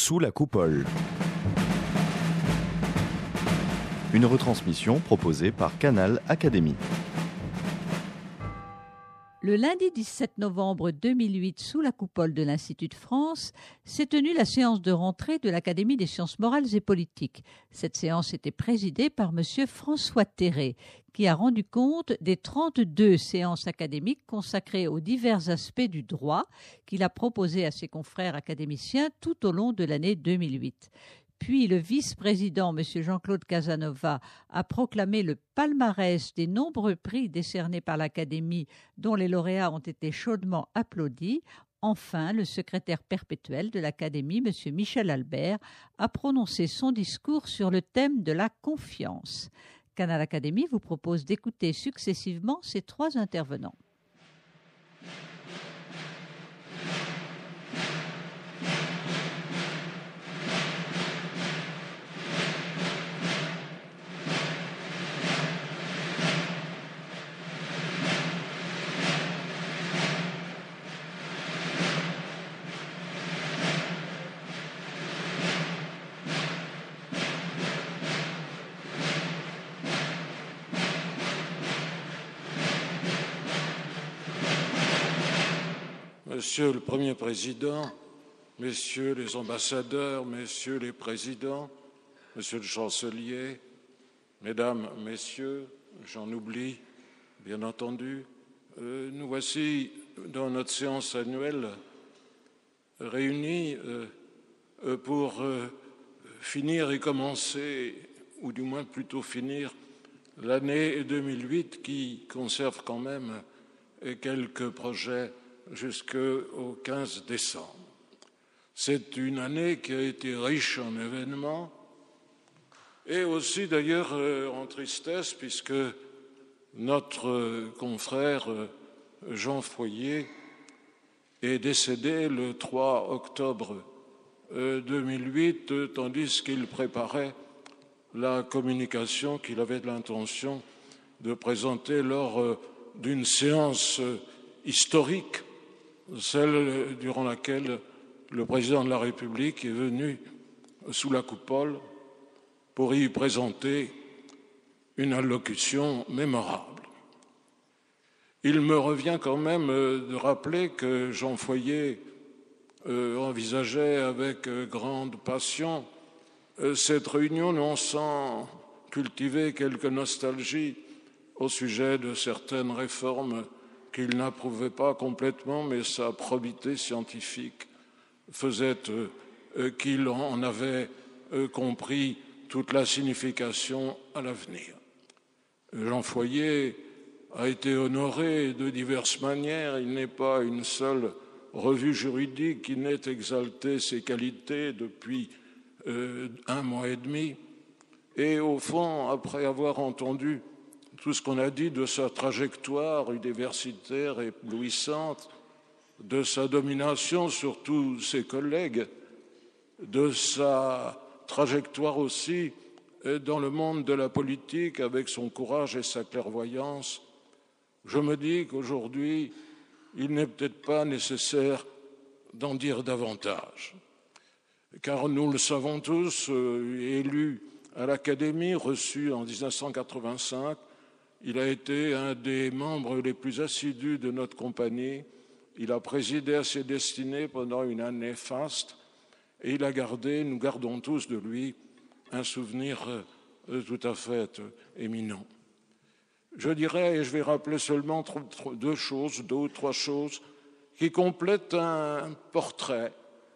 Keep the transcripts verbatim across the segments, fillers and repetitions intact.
Sous la coupole. Une retransmission proposée par Canal Académie. Le lundi dix-sept novembre deux mille huit, sous la coupole de l'Institut de France, s'est tenue la séance de rentrée de l'Académie des sciences morales et politiques. Cette séance était présidée par M. François Terré, qui a rendu compte des trente-deux séances académiques consacrées aux divers aspects du droit qu'il a proposées à ses confrères académiciens tout au long de l'année deux mille huit. Puis le vice-président, M. Jean-Claude Casanova, a proclamé le palmarès des nombreux prix décernés par l'Académie dont les lauréats ont été chaudement applaudis. Enfin, le secrétaire perpétuel de l'Académie, M. Michel Albert, a prononcé son discours sur le thème de la confiance. Canal Académie vous propose d'écouter successivement ces trois intervenants. Monsieur le Premier Président, Messieurs les ambassadeurs, Messieurs les présidents, Monsieur le chancelier, Mesdames, Messieurs, j'en oublie, bien entendu, euh, nous voici dans notre séance annuelle réunis euh, pour euh, finir et commencer, ou du moins plutôt finir, l'année deux mille huit qui conserve quand même quelques projets jusqu'au quinze décembre. C'est une année qui a été riche en événements et aussi d'ailleurs en tristesse puisque notre confrère Jean Foyer est décédé le trois octobre deux mille huit tandis qu'il préparait la communication qu'il avait l'intention de présenter lors d'une séance historique, celle durant laquelle le président de la République est venu sous la coupole pour y présenter une allocution mémorable. Il me revient quand même de rappeler que Jean Foyer euh, envisageait avec grande passion euh, cette réunion, non sans cultiver quelque nostalgie au sujet de certaines réformes qu'il n'approuvait pas complètement, mais sa probité scientifique faisait euh, qu'il en avait euh, compris toute la signification à l'avenir. Jean Foyer a été honoré de diverses manières. Il n'est pas une seule revue juridique qui n'ait exalté ses qualités depuis euh, un mois et demi. Et au fond, après avoir entendu tout ce qu'on a dit de sa trajectoire universitaire éblouissante, de sa domination sur tous ses collègues, de sa trajectoire aussi dans le monde de la politique avec son courage et sa clairvoyance, je me dis qu'aujourd'hui, il n'est peut-être pas nécessaire d'en dire davantage. Car nous le savons tous, élu à l'Académie, reçu en dix-neuf cent quatre-vingt-cinq, il a été un des membres les plus assidus de notre compagnie. Il a présidé à ses destinées pendant une année faste et il a gardé, nous gardons tous de lui, un souvenir tout à fait éminent. Je dirais, et je vais rappeler seulement deux choses, deux ou trois choses, qui complètent un portrait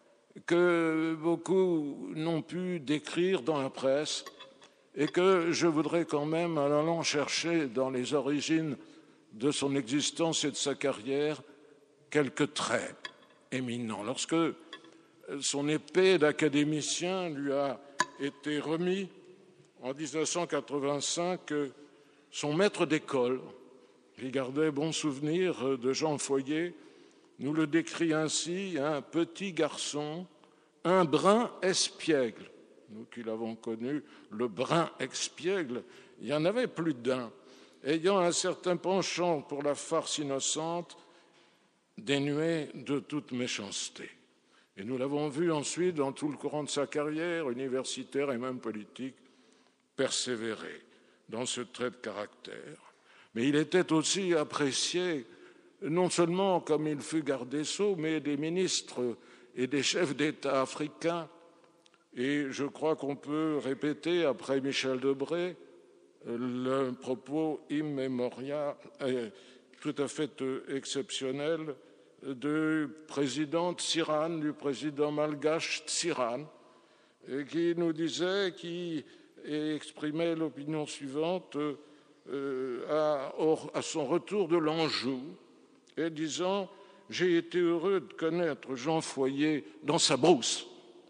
que beaucoup n'ont pu décrire dans la presse et que je voudrais quand même, en allant chercher dans les origines de son existence et de sa carrière, quelques traits éminents. Lorsque son épée d'académicien lui a été remis en dix-neuf cent quatre-vingt-cinq, son maître d'école, qui gardait bon souvenir de Jean Foyer, nous le décrit ainsi: un petit garçon, un brin espiègle. Nous qui l'avons connu, le brin espiègle, il y en avait plus d'un, ayant un certain penchant pour la farce innocente, dénué de toute méchanceté. Et nous l'avons vu ensuite dans tout le courant de sa carrière, universitaire et même politique, persévérer dans ce trait de caractère. Mais il était aussi apprécié, non seulement comme il fut garde des Sceaux, mais des ministres et des chefs d'État africains. Et je crois qu'on peut répéter, après Michel Debré, le propos immémorial, tout à fait exceptionnel, du président Tsirane, du président malgache Tsirane, qui nous disait, qui exprimait l'opinion suivante euh, à, à son retour de l'Anjou, et disant « J'ai été heureux de connaître Jean Foyer dans sa brousse ».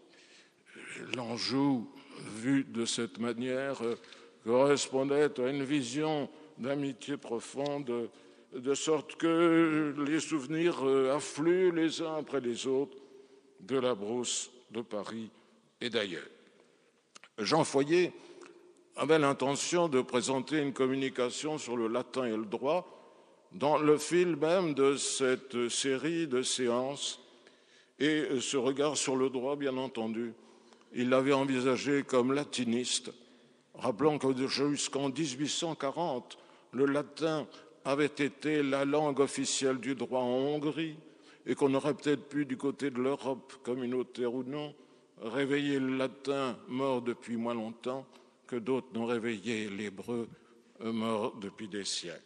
L'Anjou, vu de cette manière, correspondait à une vision d'amitié profonde, de sorte que les souvenirs affluent les uns après les autres de la brousse de Paris et d'ailleurs. Jean Foyer avait l'intention de présenter une communication sur le latin et le droit dans le fil même de cette série de séances, et ce regard sur le droit, bien entendu, il l'avait envisagé comme latiniste, rappelant que jusqu'en dix-huit cent quarante, le latin avait été la langue officielle du droit en Hongrie et qu'on aurait peut-être pu, du côté de l'Europe, communautaire ou non, réveiller le latin mort depuis moins longtemps que d'autres n'ont réveillé l'hébreu mort depuis des siècles.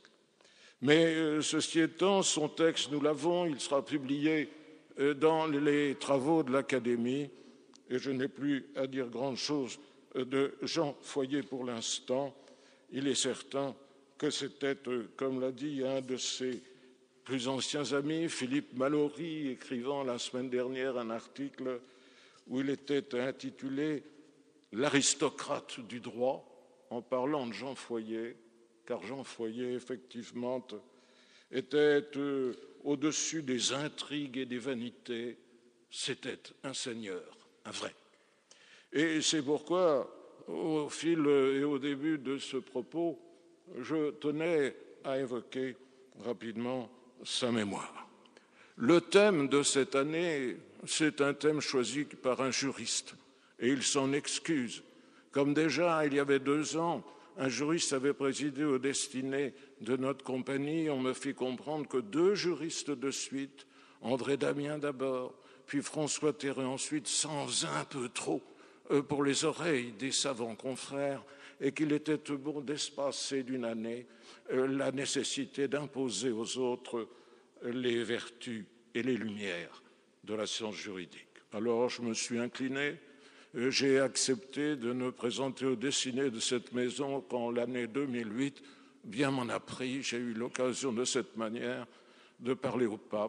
Mais ceci étant, son texte, nous l'avons, il sera publié dans les travaux de l'Académie et je n'ai plus à dire grand-chose de Jean Foyer pour l'instant. Il est certain que c'était, comme l'a dit un de ses plus anciens amis, Philippe Mallory, écrivant la semaine dernière un article où il était intitulé « L'aristocrate du droit » en parlant de Jean Foyer, car Jean Foyer, effectivement, était euh, au-dessus des intrigues et des vanités, c'était un seigneur, un vrai. Et c'est pourquoi, au fil et au début de ce propos, je tenais à évoquer rapidement sa mémoire. Le thème de cette année, c'est un thème choisi par un juriste, et il s'en excuse. Comme déjà, il y avait deux ans, un juriste avait présidé aux destinées de notre compagnie, on me fit comprendre que deux juristes de suite, André Damien d'abord, puis François Terré ensuite, s'en faisaient un peu trop pour les oreilles des savants confrères, et qu'il était bon d'espacer d'une année la nécessité d'imposer aux autres les vertus et les lumières de la science juridique. Alors je me suis incliné, j'ai accepté de me présenter aux destinées de cette maison quand l'année deux mille huit bien m'en a pris. J'ai eu l'occasion de cette manière de parler au pape,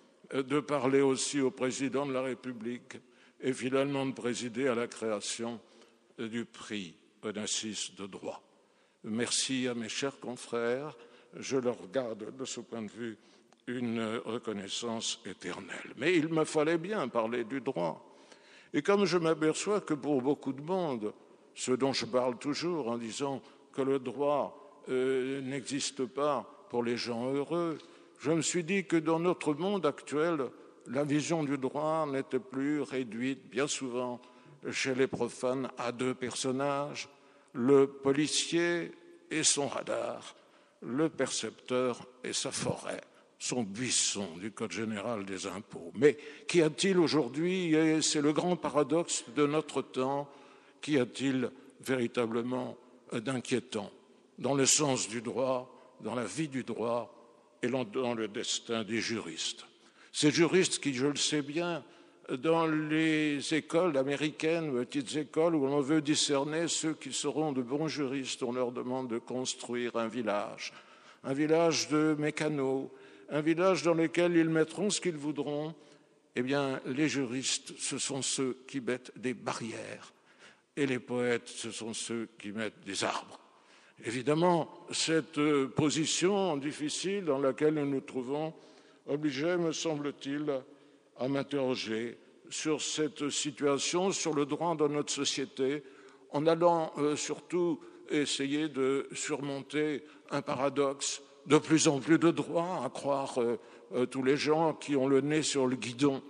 de parler aussi au président de la République et finalement de présider à la création du prix Onassis de droit. Merci à mes chers confrères, je leur garde de ce point de vue une reconnaissance éternelle. Mais il me fallait bien parler du droit. Et comme je m'aperçois que pour beaucoup de monde, ce dont je parle toujours en disant que le droit euh, n'existe pas pour les gens heureux, je me suis dit que dans notre monde actuel, la vision du droit n'était plus réduite, bien souvent, chez les profanes, à deux personnages, le policier et son radar, le percepteur et sa forêt, son buisson du Code général des impôts. Mais qu'y a-t-il aujourd'hui, et c'est le grand paradoxe de notre temps, qu'y a-t-il véritablement d'inquiétant dans le sens du droit, dans la vie du droit et dans le destin des juristes? Ces juristes qui, je le sais bien, dans les écoles américaines, petites écoles où on veut discerner ceux qui seront de bons juristes, on leur demande de construire un village, un village de mécanos, un village dans lequel ils mettront ce qu'ils voudront. Eh bien, les juristes, ce sont ceux qui mettent des barrières et les poètes, ce sont ceux qui mettent des arbres. Évidemment, cette position difficile dans laquelle nous nous trouvons obligeait, me semble-t-il, à m'interroger sur cette situation, sur le droit dans notre société, en allant euh, surtout essayer de surmonter un paradoxe, de plus en plus de droits, à croire euh, euh, tous les gens qui ont le nez sur le guidon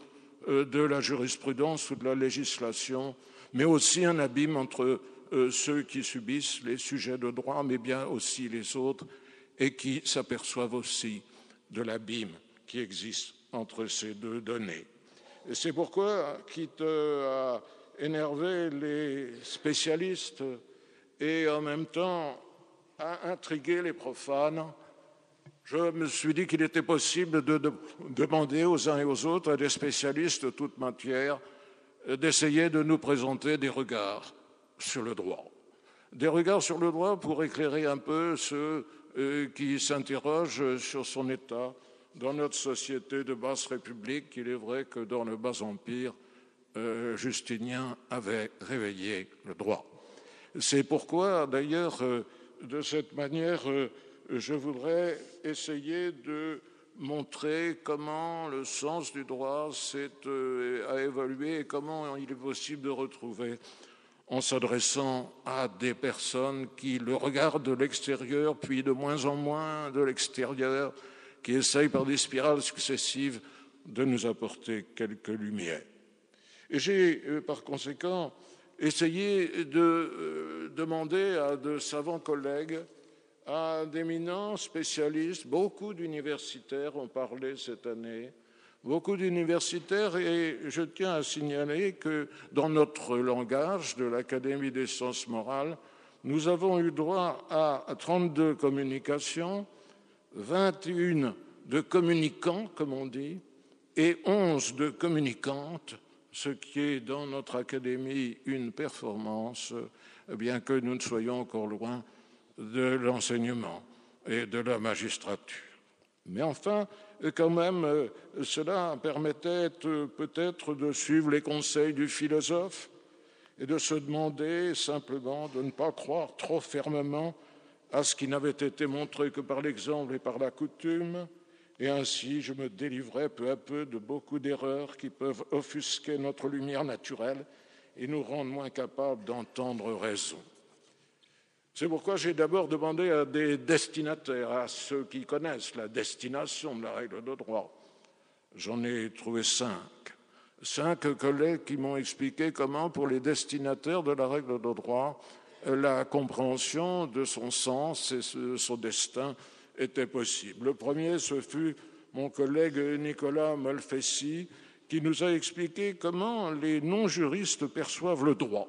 de la jurisprudence ou de la législation, mais aussi un abîme entre ceux qui subissent les sujets de droit, mais bien aussi les autres, et qui s'aperçoivent aussi de l'abîme qui existe entre ces deux données. Et c'est pourquoi, quitte à énerver les spécialistes et en même temps à intriguer les profanes, je me suis dit qu'il était possible de, de demander aux uns et aux autres, à des spécialistes de toute matière, d'essayer de nous présenter des regards sur le droit. Des regards sur le droit pour éclairer un peu ceux euh, qui s'interrogent sur son état dans notre société de basse république. Il est vrai que dans le bas empire, euh, Justinien avait réveillé le droit. C'est pourquoi, d'ailleurs, euh, de cette manière, euh, je voudrais essayer de montrer comment le sens du droit s'est, euh, a évolué et comment il est possible de retrouver en s'adressant à des personnes qui le regardent de l'extérieur, puis de moins en moins de l'extérieur, qui essayent par des spirales successives de nous apporter quelques lumières. Et j'ai, euh, par conséquent, essayé de euh, demander à de savants collègues, à d'éminents spécialistes, beaucoup d'universitaires ont parlé cette année, beaucoup d'universitaires, et je tiens à signaler que dans notre langage de l'Académie des sciences morales, nous avons eu droit à trente-deux communications, vingt et une de communicants, comme on dit, et onze de communicantes, ce qui est dans notre Académie une performance, bien que nous ne soyons encore loin de l'enseignement et de la magistrature. Mais enfin, quand même, cela permettait peut-être de suivre les conseils du philosophe et de se demander simplement de ne pas croire trop fermement à ce qui n'avait été montré que par l'exemple et par la coutume, et ainsi je me délivrais peu à peu de beaucoup d'erreurs qui peuvent offusquer notre lumière naturelle et nous rendre moins capables d'entendre raison. C'est pourquoi j'ai d'abord demandé à des destinataires, à ceux qui connaissent la destination de la règle de droit. J'en ai trouvé cinq. Cinq collègues qui m'ont expliqué comment, pour les destinataires de la règle de droit, la compréhension de son sens et de son destin était possible. Le premier, ce fut mon collègue Nicolas Molfessi, qui nous a expliqué comment les non-juristes perçoivent le droit.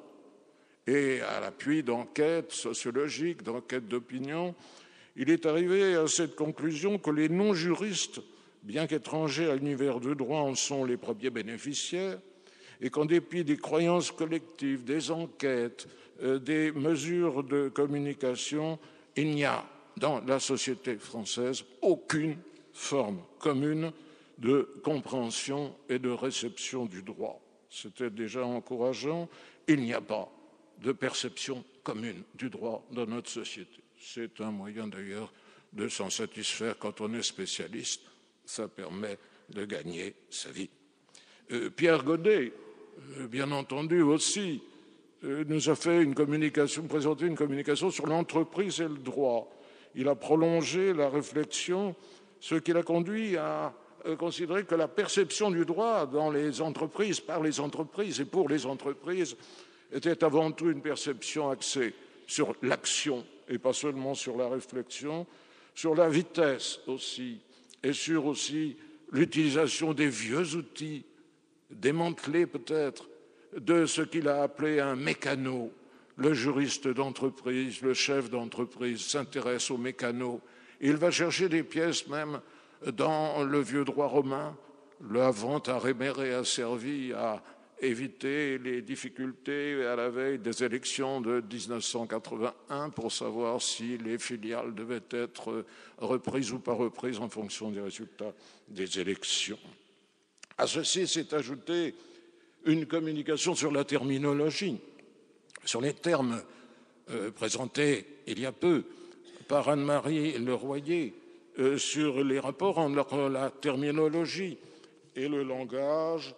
Et à l'appui d'enquêtes sociologiques, d'enquêtes d'opinion, il est arrivé à cette conclusion que les non-juristes, bien qu'étrangers à l'univers du droit, en sont les premiers bénéficiaires, et qu'en dépit des croyances collectives, des enquêtes, euh, des mesures de communication, il n'y a dans la société française aucune forme commune de compréhension et de réception du droit. C'était déjà encourageant. Il n'y a pas de perception commune du droit dans notre société. C'est un moyen d'ailleurs de s'en satisfaire quand on est spécialiste. Ça permet de gagner sa vie. Euh, Pierre Godet, euh, bien entendu aussi, euh, nous a fait une communication, présenté une communication sur l'entreprise et le droit. Il a prolongé la réflexion, ce qui l'a conduit à euh, considérer que la perception du droit dans les entreprises, par les entreprises et pour les entreprises, était avant tout une perception axée sur l'action et pas seulement sur la réflexion, sur la vitesse aussi, et sur aussi l'utilisation des vieux outils, démantelés peut-être, de ce qu'il a appelé un mécano. Le juriste d'entreprise, le chef d'entreprise s'intéresse au mécano. Il va chercher des pièces même dans le vieux droit romain. La vente à réméré a servi à éviter les difficultés à la veille des élections de mille neuf cent quatre-vingt-un pour savoir si les filiales devaient être reprises ou pas reprises en fonction des résultats des élections. À ceci s'est ajoutée une communication sur la terminologie, sur les termes euh, présentés il y a peu par Anne-Marie Leroyer euh, sur les rapports entre la terminologie et le langage,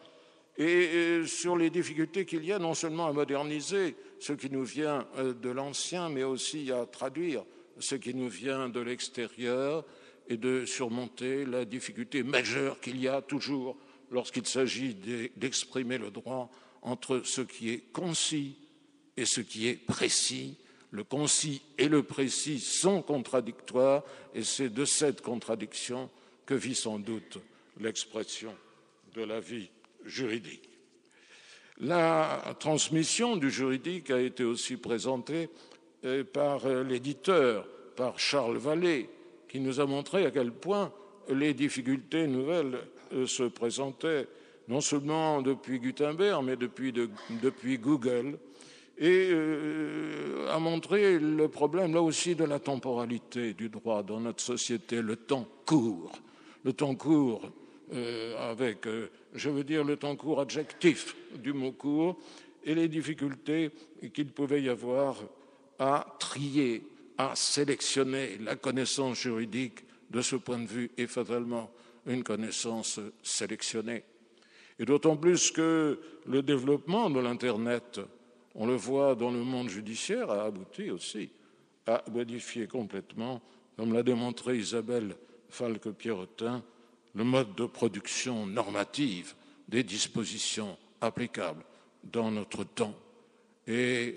et sur les difficultés qu'il y a non seulement à moderniser ce qui nous vient de l'ancien, mais aussi à traduire ce qui nous vient de l'extérieur et de surmonter la difficulté majeure qu'il y a toujours lorsqu'il s'agit d'exprimer le droit entre ce qui est concis et ce qui est précis. Le concis et le précis sont contradictoires et c'est de cette contradiction que vit sans doute l'expression de la vie juridique. La transmission du juridique a été aussi présentée par l'éditeur, par Charles Vallée, qui nous a montré à quel point les difficultés nouvelles se présentaient, non seulement depuis Gutenberg, mais depuis, de, depuis Google, et euh, a montré le problème, là aussi, de la temporalité du droit dans notre société. Le temps court. Le temps court, euh, avec, euh, je veux dire, le temps court adjectif du mot court, et les difficultés qu'il pouvait y avoir à trier, à sélectionner la connaissance juridique. De ce point de vue, est fatalement une connaissance sélectionnée. Et d'autant plus que le développement de l'Internet, on le voit dans le monde judiciaire, a abouti aussi à modifier complètement, comme l'a démontré Isabelle Falque-Pierrotin, le mode de production normative des dispositions applicables dans notre temps. Et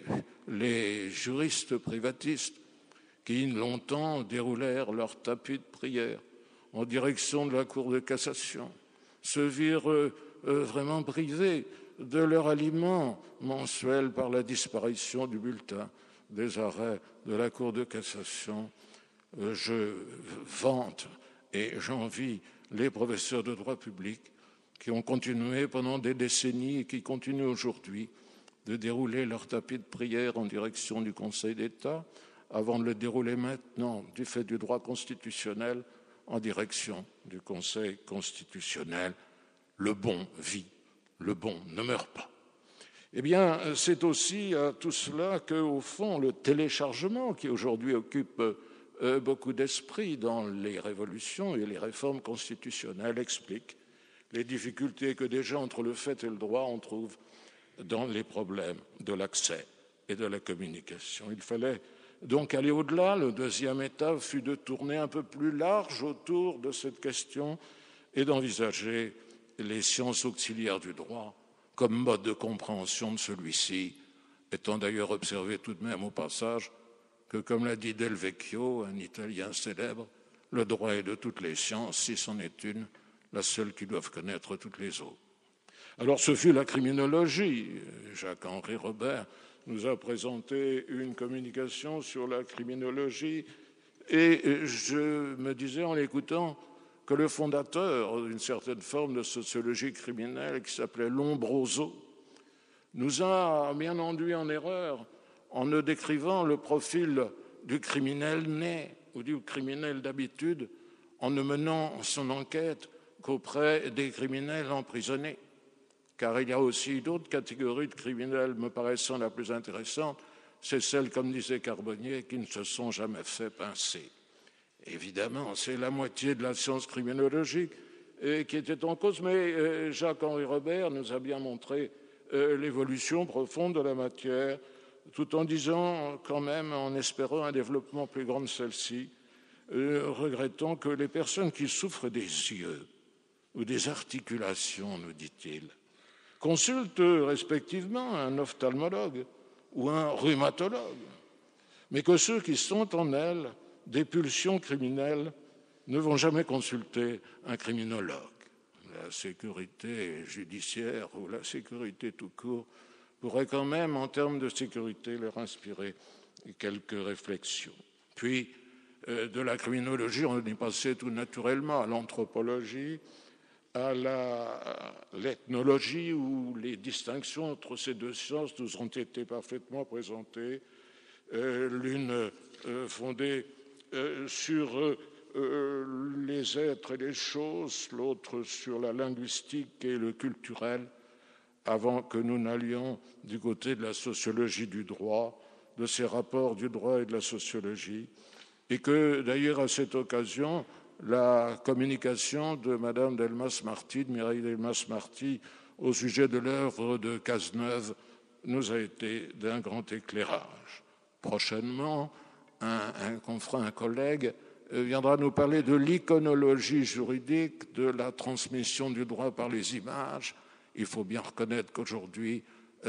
les juristes privatistes qui longtemps déroulèrent leur tapis de prière en direction de la Cour de cassation, se virent euh, euh, vraiment privés de leur aliment mensuel par la disparition du bulletin des arrêts de la Cour de cassation. Euh, je vante et j'envie les professeurs de droit public qui ont continué pendant des décennies et qui continuent aujourd'hui de dérouler leur tapis de prière en direction du Conseil d'État, avant de le dérouler maintenant, du fait du droit constitutionnel, en direction du Conseil constitutionnel. Le bon vit, le bon ne meurt pas. Eh bien, c'est aussi à tout cela qu'au fond, le téléchargement, qui aujourd'hui occupe euh, beaucoup d'esprit dans les révolutions et les réformes constitutionnelles, explique les difficultés que déjà entre le fait et le droit, on trouve dans les problèmes de l'accès et de la communication. Il fallait donc aller au-delà. Le deuxième étape fut de tourner un peu plus large autour de cette question et d'envisager les sciences auxiliaires du droit comme mode de compréhension de celui-ci, étant d'ailleurs observé tout de même au passage que, comme l'a dit Del Vecchio, un Italien célèbre, le droit est de toutes les sciences, si c'en est une, la seule qui doivent connaître toutes les autres. Alors ce fut la criminologie. Jacques-Henri Robert nous a présenté une communication sur la criminologie et je me disais en l'écoutant que le fondateur d'une certaine forme de sociologie criminelle qui s'appelait Lombroso nous a bien induit en erreur en ne décrivant le profil du criminel né ou du criminel d'habitude en ne menant son enquête qu'auprès des criminels emprisonnés. Car il y a aussi d'autres catégories de criminels me paraissant la plus intéressante, c'est celles, comme disait Carbonnier, qui ne se sont jamais fait pincer. Évidemment, c'est la moitié de la science criminologique euh, qui était en cause, mais euh, Jacques-Henri Robert nous a bien montré euh, l'évolution profonde de la matière, tout en disant quand même, en espérant un développement plus grand de celle-ci, euh, regrettant que les personnes qui souffrent des yeux ou des articulations, nous dit-il, consultent respectivement un ophtalmologue ou un rhumatologue, mais que ceux qui sont en elles des pulsions criminelles ne vont jamais consulter un criminologue. La sécurité judiciaire ou la sécurité tout court pourrait quand même, en termes de sécurité, leur inspirer quelques réflexions. Puis, euh, de la criminologie, on est passé tout naturellement à l'anthropologie, à la, l'ethnologie, où les distinctions entre ces deux sciences nous ont été parfaitement présentées, euh, l'une euh, fondée euh, sur euh, les êtres et les choses, l'autre sur la linguistique et le culturel, avant que nous n'allions du côté de la sociologie du droit, de ces rapports du droit et de la sociologie, et que d'ailleurs à cette occasion, la communication de Madame Delmas-Marty, de Mireille Delmas-Marty, au sujet de l'œuvre de Cazeneuve, nous a été d'un grand éclairage. Prochainement, un, un confrère, un collègue, viendra nous parler de l'iconologie juridique, de la transmission du droit par les images. Il faut bien reconnaître qu'aujourd'hui,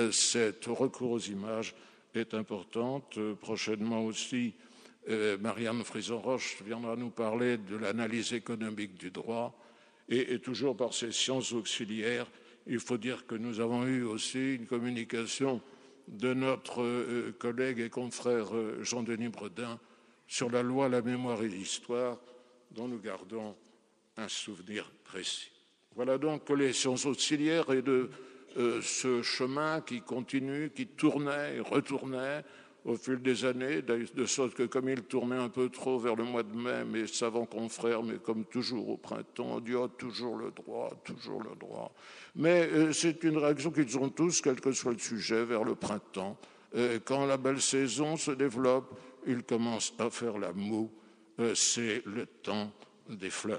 cet recours aux images est importante. Prochainement aussi, Marianne Frison-Roche viendra nous parler de l'analyse économique du droit. Et, et toujours par ces sciences auxiliaires, il faut dire que nous avons eu aussi une communication de notre collègue et confrère Jean-Denis Bredin sur la loi, la mémoire et l'histoire, dont nous gardons un souvenir précis. Voilà donc que les sciences auxiliaires et de euh, ce chemin qui continue, qui tournait et retournait au fil des années, de sorte que comme il tournait un peu trop vers le mois de mai, mes savants confrères, mais comme toujours au printemps, on dit oh, toujours le droit, toujours le droit. Mais euh, c'est une réaction qu'ils ont tous, quel que soit le sujet, vers le printemps. Euh, quand la belle saison se développe, ils commencent à faire la moue. Euh, c'est le temps des fleurs.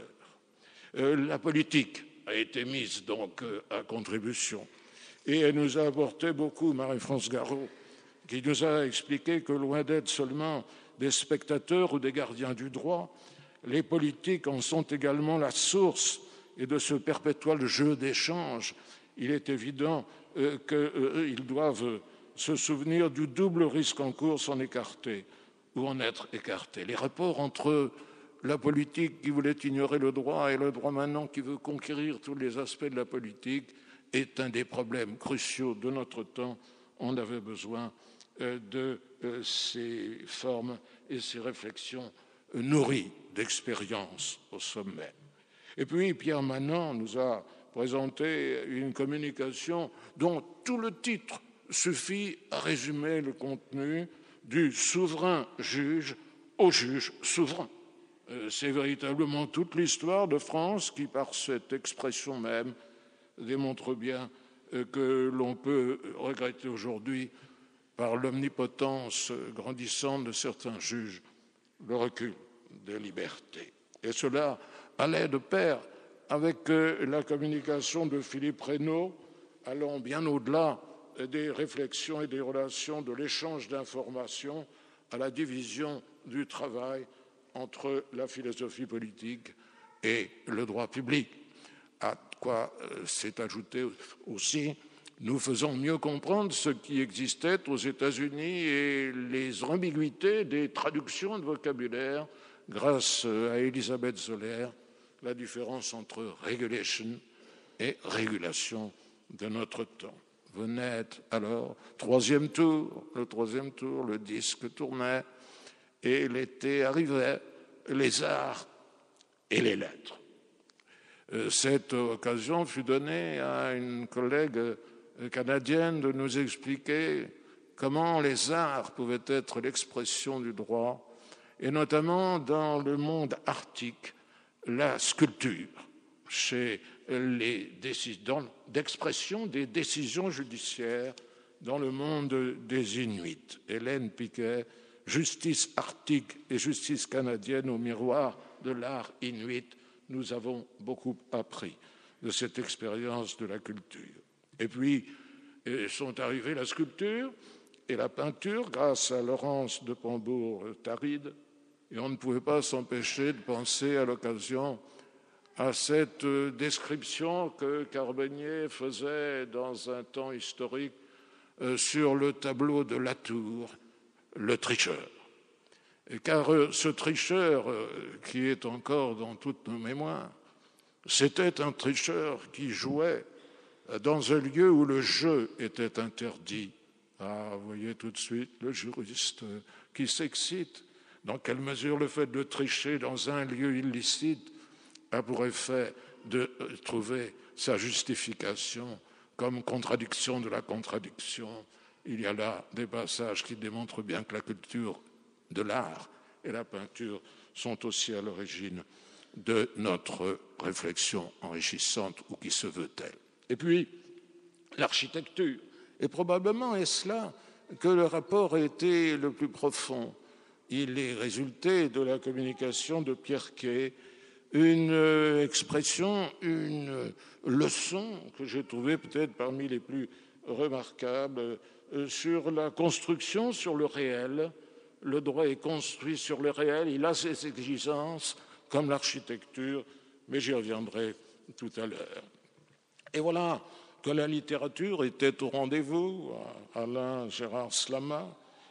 Euh, la politique a été mise donc euh, à contribution et elle nous a apporté beaucoup, Marie-France Garot, qui nous a expliqué que loin d'être seulement des spectateurs ou des gardiens du droit, les politiques en sont également la source et de ce perpétuel jeu d'échange. Il est évident euh, qu'ils euh, doivent se souvenir du double risque en cours, s'en écarter ou en être écartés. Les rapports entre la politique qui voulait ignorer le droit et le droit maintenant qui veut conquérir tous les aspects de la politique est un des problèmes cruciaux de notre temps. On avait besoin de ces formes et ces réflexions nourries d'expérience au sommet. Et puis Pierre Manant nous a présenté une communication dont tout le titre suffit à résumer le contenu: du souverain juge au juge souverain. C'est véritablement toute l'histoire de France qui, par cette expression même, démontre bien que l'on peut regretter aujourd'hui, par l'omnipotence grandissante de certains juges, le recul des libertés. Et cela allait de pair avec la communication de Philippe Reynaud, allant bien au-delà des réflexions et des relations, de l'échange d'informations à la division du travail entre la philosophie politique et le droit public. À quoi s'est ajouté aussi: nous faisons mieux comprendre ce qui existait aux États-Unis et les ambiguïtés des traductions de vocabulaire grâce à Elisabeth Zoller, la différence entre regulation et régulation de notre temps. Venait alors troisième tour, le troisième tour, le disque tournait et l'été arrivait, les arts et les lettres. Cette occasion fut donnée à une collègue canadienne de nous expliquer comment les arts pouvaient être l'expression du droit, et notamment dans le monde arctique, la sculpture, chez les décisions d'expression des décisions judiciaires dans le monde des Inuits. Hélène Piquet, Justice arctique et justice canadienne au miroir de l'art inuit, nous avons beaucoup appris de cette expérience de la culture. Et puis sont arrivées la sculpture et la peinture grâce à Laurence de Pambourg-Taride, et on ne pouvait pas s'empêcher de penser à l'occasion à cette description que Carbonnier faisait dans un temps historique sur le tableau de Latour, le tricheur. Car ce tricheur, qui est encore dans toutes nos mémoires, c'était un tricheur qui jouait dans un lieu où le jeu était interdit. Ah, vous voyez tout de suite le juriste qui s'excite. Dans quelle mesure le fait de tricher dans un lieu illicite a pour effet de trouver sa justification comme contradiction de la contradiction? Il y a là des passages qui démontrent bien que la culture de l'art et la peinture sont aussi à l'origine de notre réflexion enrichissante, ou qui se veut telle. Et puis, l'architecture. Et probablement est-ce là que le rapport a été le plus profond. Il est résulté de la communication de Pierre Quay, une expression, une leçon que j'ai trouvée peut-être parmi les plus remarquables sur la construction sur le réel, le droit est construit sur le réel, il a ses exigences, comme l'architecture, mais j'y reviendrai tout à l'heure. Et voilà que la littérature était au rendez-vous, Alain Gérard Slama,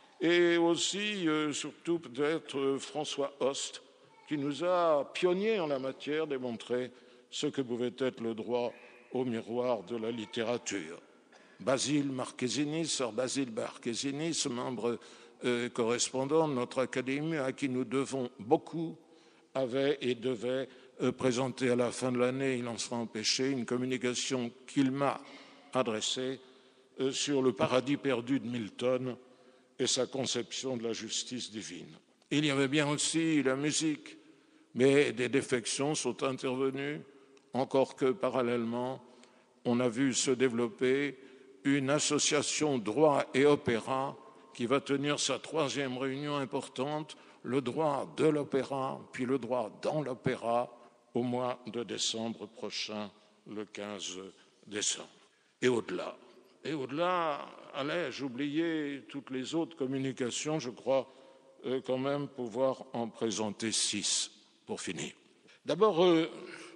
et aussi, euh, surtout peut-être, euh, François Host, qui nous a, pionniers en la matière, démontré ce que pouvait être le droit au miroir de la littérature. Basile Marchesini, Sir Basile Marchesini, ce membre euh, correspondant de notre académie, à qui nous devons beaucoup, avait et devait euh, présenter à la fin de l'année, il en sera empêché, une communication qu'il m'a adressée euh, sur le paradis perdu de Milton et sa conception de la justice divine. Il y avait bien aussi la musique, mais des défections sont intervenues, encore que parallèlement, on a vu se développer une association droit et opéra qui va tenir sa troisième réunion importante, le droit de l'opéra, puis le droit dans l'opéra, au mois de décembre prochain, le quinze décembre. Et au-delà, et au-delà, allais-je oublier toutes les autres communications, je crois euh, quand même pouvoir en présenter six pour finir. D'abord, euh,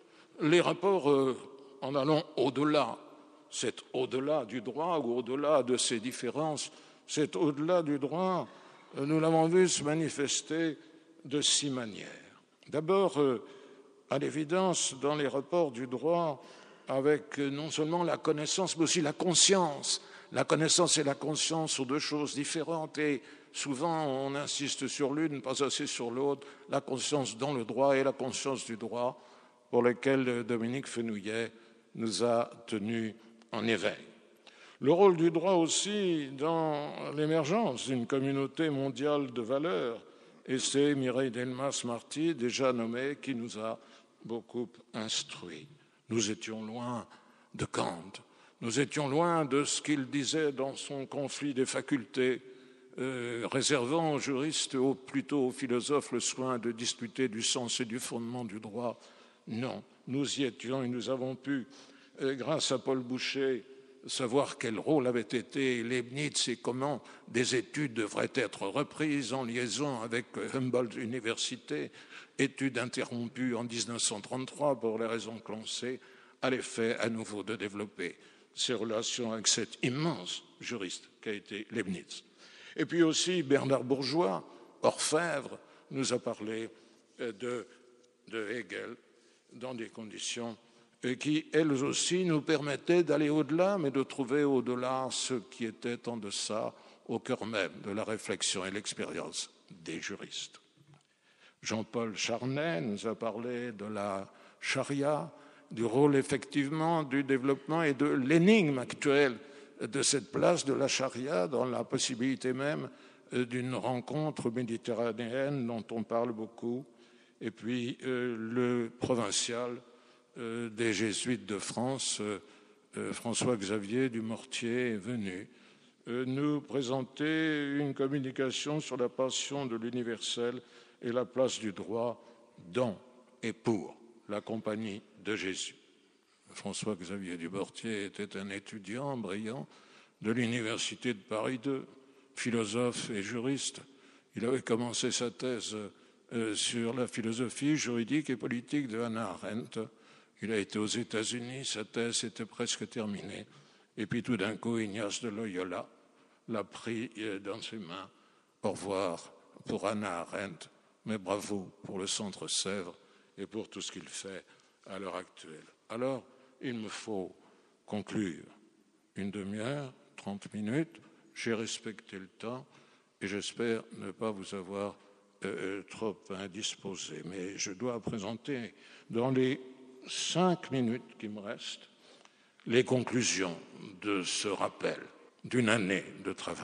les rapports euh, en allant au-delà, c'est au-delà du droit ou au-delà de ces différences, c'est au-delà du droit, euh, nous l'avons vu se manifester de six manières. D'abord, euh, à l'évidence, dans les rapports du droit, avec euh, non seulement la connaissance, mais aussi la conscience. La connaissance et la conscience sont deux choses différentes et souvent on insiste sur l'une, pas assez sur l'autre, la conscience dans le droit et la conscience du droit, pour lesquelles Dominique Fenouillet nous a tenus en éveil. Le rôle du droit aussi dans l'émergence d'une communauté mondiale de valeurs, et c'est Mireille Delmas-Marty, déjà nommée, qui nous a beaucoup instruits. Nous étions loin de Kant, nous étions loin de ce qu'il disait dans son conflit des facultés, euh, réservant aux juristes, ou plutôt aux philosophes, le soin de discuter du sens et du fondement du droit. Non, nous y étions et nous avons pu, euh, grâce à Paul Boucher, savoir quel rôle avait été Leibniz et comment des études devraient être reprises en liaison avec Humboldt Université, études interrompues en mille neuf cent trente-trois pour les raisons que l'on sait, à l'effet à nouveau de développer ses relations avec cet immense juriste qu'a été Leibniz. Et puis aussi Bernard Bourgeois, orfèvre, nous a parlé de, de Hegel dans des conditions qui, elles aussi, nous permettaient d'aller au-delà, mais de trouver au-delà ce qui était en deçà, au cœur même de la réflexion et l'expérience des juristes. Jean-Paul Charnet nous a parlé de la charia, du rôle effectivement du développement et de l'énigme actuelle de cette place de la charia dans la possibilité même d'une rencontre méditerranéenne dont on parle beaucoup, et puis euh, le provincial euh, des Jésuites de France, euh, euh, François-Xavier Dumortier, est venu euh, nous présenter une communication sur la passion de l'universel et la place du droit dans et pour la compagnie de Jésus. François-Xavier Dumortier était un étudiant brillant de l'Université de Paris deux, philosophe et juriste. Il avait commencé sa thèse euh, sur la philosophie juridique et politique de Hannah Arendt. Il a été aux États-Unis, sa thèse était presque terminée. Et puis tout d'un coup, Ignace de Loyola l'a pris dans ses mains. Au revoir pour Hannah Arendt, mais bravo pour le Centre Sèvres et pour tout ce qu'il fait à l'heure actuelle. Alors, il me faut conclure. Une demi-heure, trente minutes, j'ai respecté le temps et j'espère ne pas vous avoir euh, trop indisposé. Mais je dois présenter dans les cinq minutes qui me restent les conclusions de ce rappel d'une année de travail.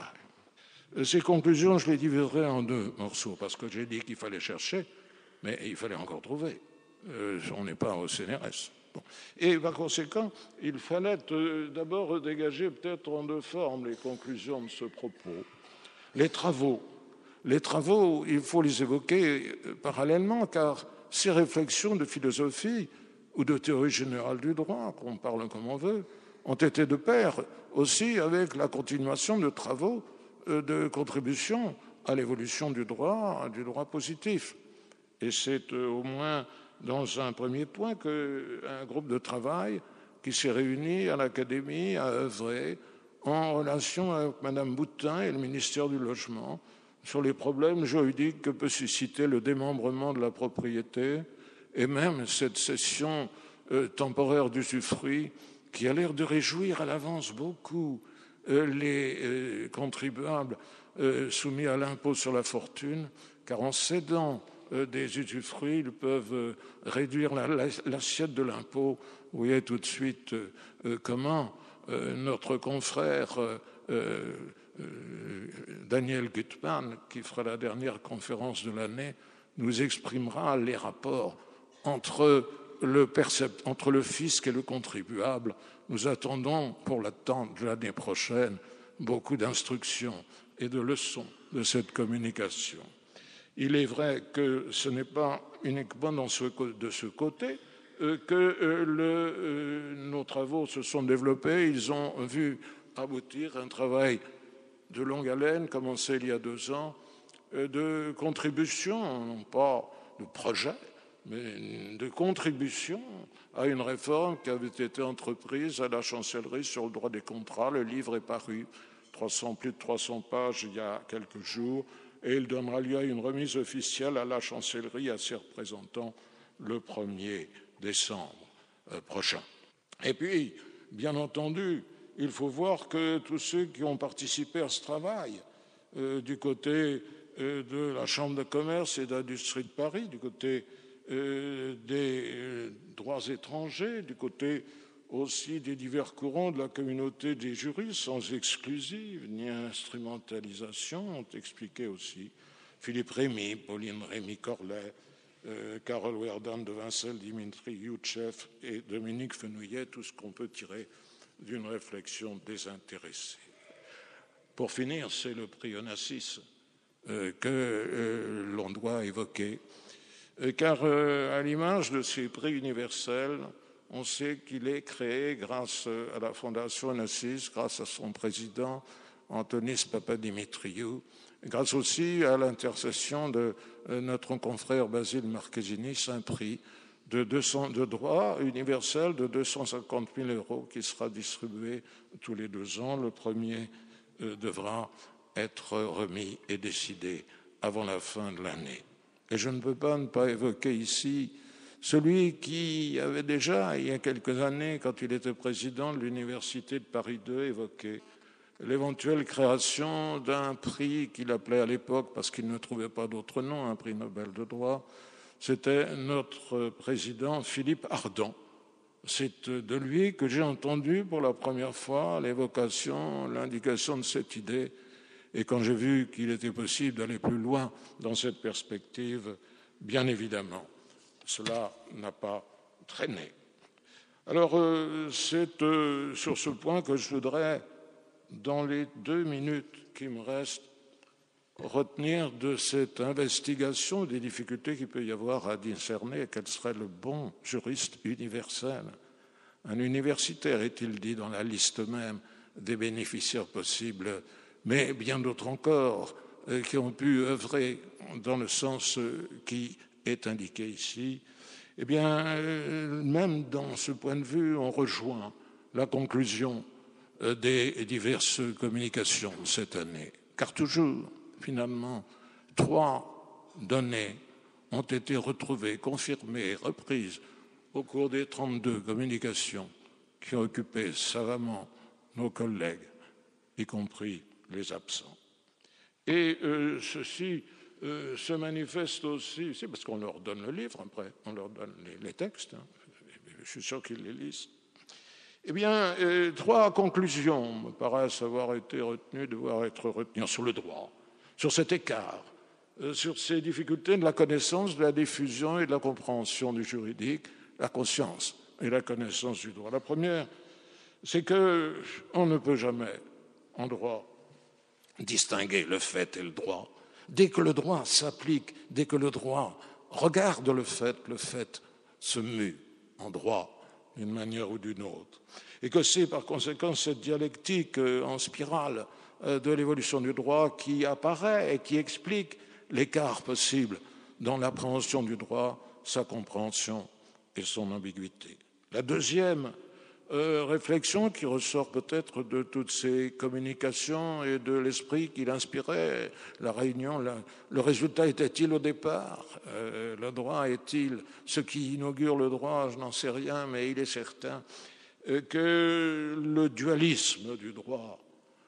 Ces conclusions, je les diviserai en deux morceaux parce que j'ai dit qu'il fallait chercher, mais il fallait encore trouver. Euh, on n'est pas au C N R S. Bon. Et par conséquent, il fallait euh, d'abord dégager peut-être en deux formes les conclusions de ce propos. Les travaux. Les travaux, il faut les évoquer euh, parallèlement, car ces réflexions de philosophie ou de théorie générale du droit, qu'on parle comme on veut, ont été de pair aussi avec la continuation de travaux euh, de contribution à l'évolution du droit, du droit positif. Et c'est euh, au moins dans un premier point qu'un groupe de travail qui s'est réuni à l'Académie a œuvré en relation avec Madame Boutin et le ministère du Logement sur les problèmes juridiques que peut susciter le démembrement de la propriété et même cette cession euh, temporaire d'usufruit qui a l'air de réjouir à l'avance beaucoup euh, les euh, contribuables euh, soumis à l'impôt sur la fortune, car en cédant euh, des usufruits, ils peuvent euh, réduire la, la, l'assiette de l'impôt. Vous voyez tout de suite euh, euh, comment euh, notre confrère euh, euh, Daniel Gutmann, qui fera la dernière conférence de l'année, nous exprimera les rapports entre le, percept, entre le fisc et le contribuable. Nous attendons pour l'attente de l'année prochaine beaucoup d'instructions et de leçons de cette communication. Il est vrai que ce n'est pas uniquement dans ce, de ce côté euh, que euh, le, euh, nos travaux se sont développés. Ils ont vu aboutir un travail de longue haleine, commencé il y a deux ans, euh, de contribution, non pas de projet, mais de contribution à une réforme qui avait été entreprise à la chancellerie sur le droit des contrats. Le livre est paru, trois cents, plus de trois cents pages il y a quelques jours, et il donnera lieu à une remise officielle à la chancellerie à ses représentants le premier décembre euh, prochain. Et puis, bien entendu, il faut voir que tous ceux qui ont participé à ce travail, euh, du côté euh, de la Chambre de commerce et d'industrie de Paris, du côté euh, des euh, droits étrangers, du côté aussi des divers courants de la communauté des juristes, sans exclusive ni instrumentalisation, ont expliqué aussi. Philippe Rémy, Pauline Rémy-Corlet, euh, Carole Werdan de Vincel, Dimitri Youtchev et Dominique Fenouillet, tout ce qu'on peut tirer d'une réflexion désintéressée. Pour finir, c'est le prix Onassis euh, que euh, l'on doit évoquer, euh, car euh, à l'image de ces prix universels, on sait qu'il est créé grâce à la Fondation Onassis, grâce à son président Antonis Papadimitriou, grâce aussi à l'intercession de euh, notre confrère Basile Marchesinis, un prix de, deux cents, de droit universel de deux cent cinquante mille euros qui sera distribué tous les deux ans. Le premier euh, devra être remis et décidé avant la fin de l'année. Et je ne peux pas ne pas évoquer ici celui qui avait déjà, il y a quelques années, quand il était président de l'Université de Paris deux, évoqué l'éventuelle création d'un prix qu'il appelait à l'époque, parce qu'il ne trouvait pas d'autre nom, un prix Nobel de droit. C'était notre président Philippe Ardant. C'est de lui que j'ai entendu pour la première fois l'évocation, l'indication de cette idée. Et quand j'ai vu qu'il était possible d'aller plus loin dans cette perspective, bien évidemment, cela n'a pas traîné. Alors, euh, c'est euh, sur ce point que je voudrais, dans les deux minutes qui me restent, retenir de cette investigation des difficultés qu'il peut y avoir à discerner quel serait le bon juriste universel. Un universitaire, est-il dit dans la liste même des bénéficiaires possibles, mais bien d'autres encore euh, qui ont pu œuvrer dans le sens euh, qui est indiqué ici. Eh bien, euh, même dans ce point de vue, on rejoint la conclusion euh, des diverses communications cette année, car toujours, finalement, trois données ont été retrouvées, confirmées, reprises au cours des trente-deux communications qui ont occupé savamment nos collègues, y compris les absents. Et euh, ceci euh, se manifeste aussi, c'est parce qu'on leur donne le livre, après, on leur donne les, les textes, hein, je suis sûr qu'ils les lisent. Eh bien, euh, trois conclusions me paraissent avoir été retenues, devoir être retenues sur le droit, sur cet écart, euh, sur ces difficultés de la connaissance, de la diffusion et de la compréhension du juridique, la conscience et la connaissance du droit. La première, c'est qu'on ne peut jamais, en droit, distinguer le fait et le droit. Dès que le droit s'applique, dès que le droit regarde le fait, le fait se mue en droit d'une manière ou d'une autre. Et que c'est par conséquent cette dialectique en spirale euh, de l'évolution du droit qui apparaît et qui explique l'écart possible dans l'appréhension du droit, sa compréhension et son ambiguïté. La deuxième euh, réflexion qui ressort peut-être de toutes ces communications et de l'esprit qui l'inspirait, la réunion, la, le résultat était-il au départ euh, le droit est-il ce qui inaugure le droit? Je n'en sais rien, mais il est certain euh, que le dualisme du droit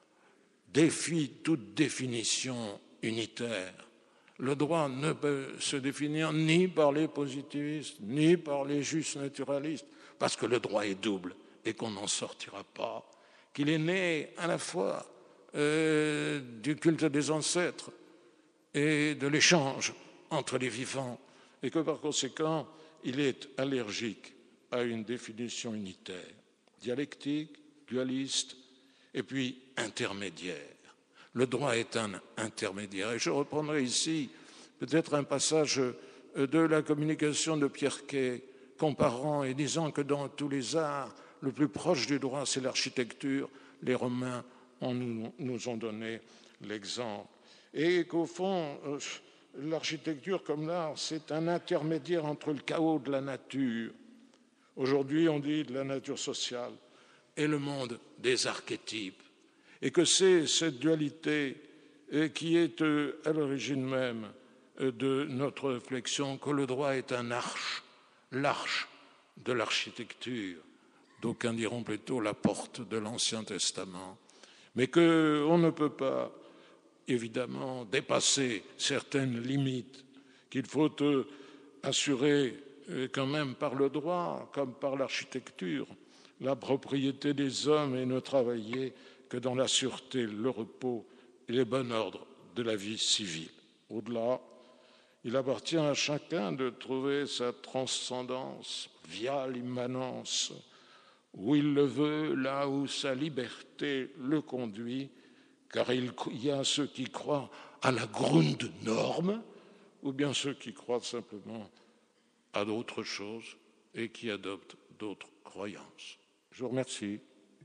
défie toute définition unitaire. Le droit ne peut se définir ni par les positivistes, ni par les justes naturalistes, parce que le droit est double et qu'on n'en sortira pas, qu'il est né à la fois euh, du culte des ancêtres et de l'échange entre les vivants, et que par conséquent, il est allergique à une définition unitaire, dialectique, dualiste, et puis intermédiaire. Le droit est un intermédiaire. Et je reprendrai ici peut-être un passage de la communication de Pierre Quay, comparant et disant que dans tous les arts, le plus proche du droit, c'est l'architecture. Les Romains en nous, nous ont donné l'exemple. Et qu'au fond, l'architecture comme l'art, c'est un intermédiaire entre le chaos de la nature. Aujourd'hui, on dit de la nature sociale et le monde des archétypes. Et que c'est cette dualité qui est à l'origine même de notre réflexion, que le droit est un arche, l'arche de l'architecture, d'aucuns diront plutôt la porte de l'Ancien Testament, mais qu'on ne peut pas, évidemment, dépasser certaines limites, qu'il faut assurer quand même par le droit, comme par l'architecture, la propriété des hommes et ne travailler que dans la sûreté, le repos et les bons ordres de la vie civile. Au-delà, il appartient à chacun de trouver sa transcendance via l'immanence, où il le veut, là où sa liberté le conduit, car il y a ceux qui croient à la Grundnorm, ou bien ceux qui croient simplement à d'autres choses et qui adoptent d'autres croyances. Je vous remercie.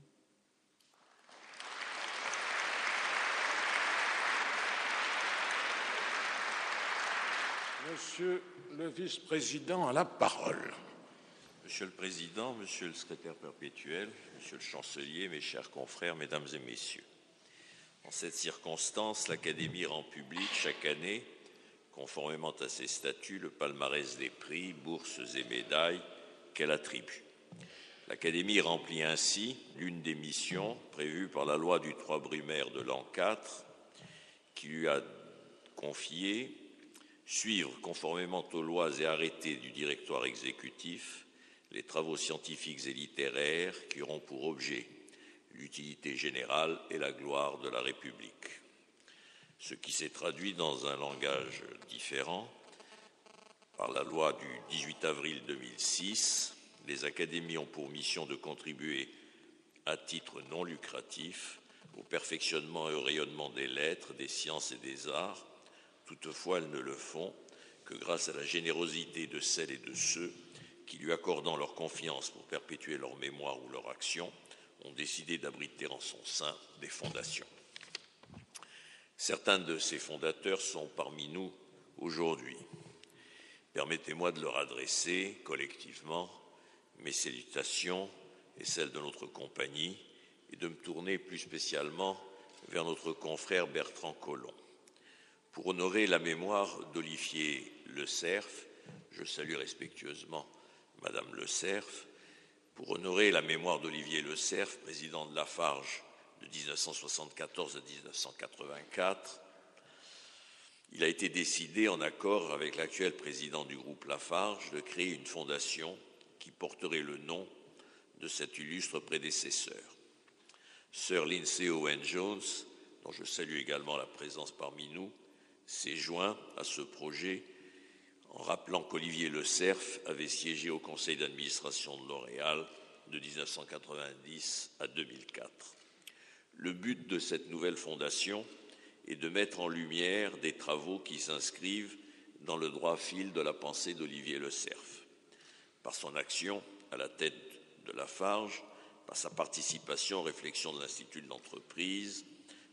Monsieur le vice-président a la parole. Monsieur le Président, Monsieur le secrétaire perpétuel, Monsieur le chancelier, mes chers confrères, Mesdames et Messieurs. En cette circonstance, l'Académie rend public chaque année, conformément à ses statuts, le palmarès des prix, bourses et médailles qu'elle attribue. L'Académie remplit ainsi l'une des missions prévues par la loi du trois Brumaire de l'an quatre, qui lui a confié suivre, conformément aux lois et arrêtés du directoire exécutif, les travaux scientifiques et littéraires qui auront pour objet l'utilité générale et la gloire de la République. Ce qui s'est traduit dans un langage différent par la loi du dix-huit avril deux mille six. Les académies ont pour mission de contribuer à titre non lucratif au perfectionnement et au rayonnement des lettres, des sciences et des arts. Toutefois, elles ne le font que grâce à la générosité de celles et de ceux qui, lui accordant leur confiance pour perpétuer leur mémoire ou leur action, ont décidé d'abriter en son sein des fondations. Certains de ces fondateurs sont parmi nous aujourd'hui. Permettez-moi de leur adresser collectivement mes salutations et celles de notre compagnie et de me tourner plus spécialement vers notre confrère Bertrand Collomb. Pour honorer la mémoire d'Olivier Le Cerf, je salue respectueusement Madame Le Cerf, pour honorer la mémoire d'Olivier Le Cerf, président de Lafarge de dix-neuf cent soixante-quatorze à dix-neuf cent quatre-vingt-quatre, il a été décidé, en accord avec l'actuel président du groupe Lafarge, de créer une fondation qui porterait le nom de cet illustre prédécesseur. Sir Lindsay Owen-Jones, dont je salue également la présence parmi nous, s'est joint à ce projet en rappelant qu'Olivier Le Cerf avait siégé au conseil d'administration de L'Oréal de dix-neuf cent quatre-vingt-dix à deux mille quatre. Le but de cette nouvelle fondation est de mettre en lumière des travaux qui s'inscrivent dans le droit fil de la pensée d'Olivier Le Cerf. Par son action à la tête de Lafarge, par sa participation aux réflexions de l'Institut de l'entreprise,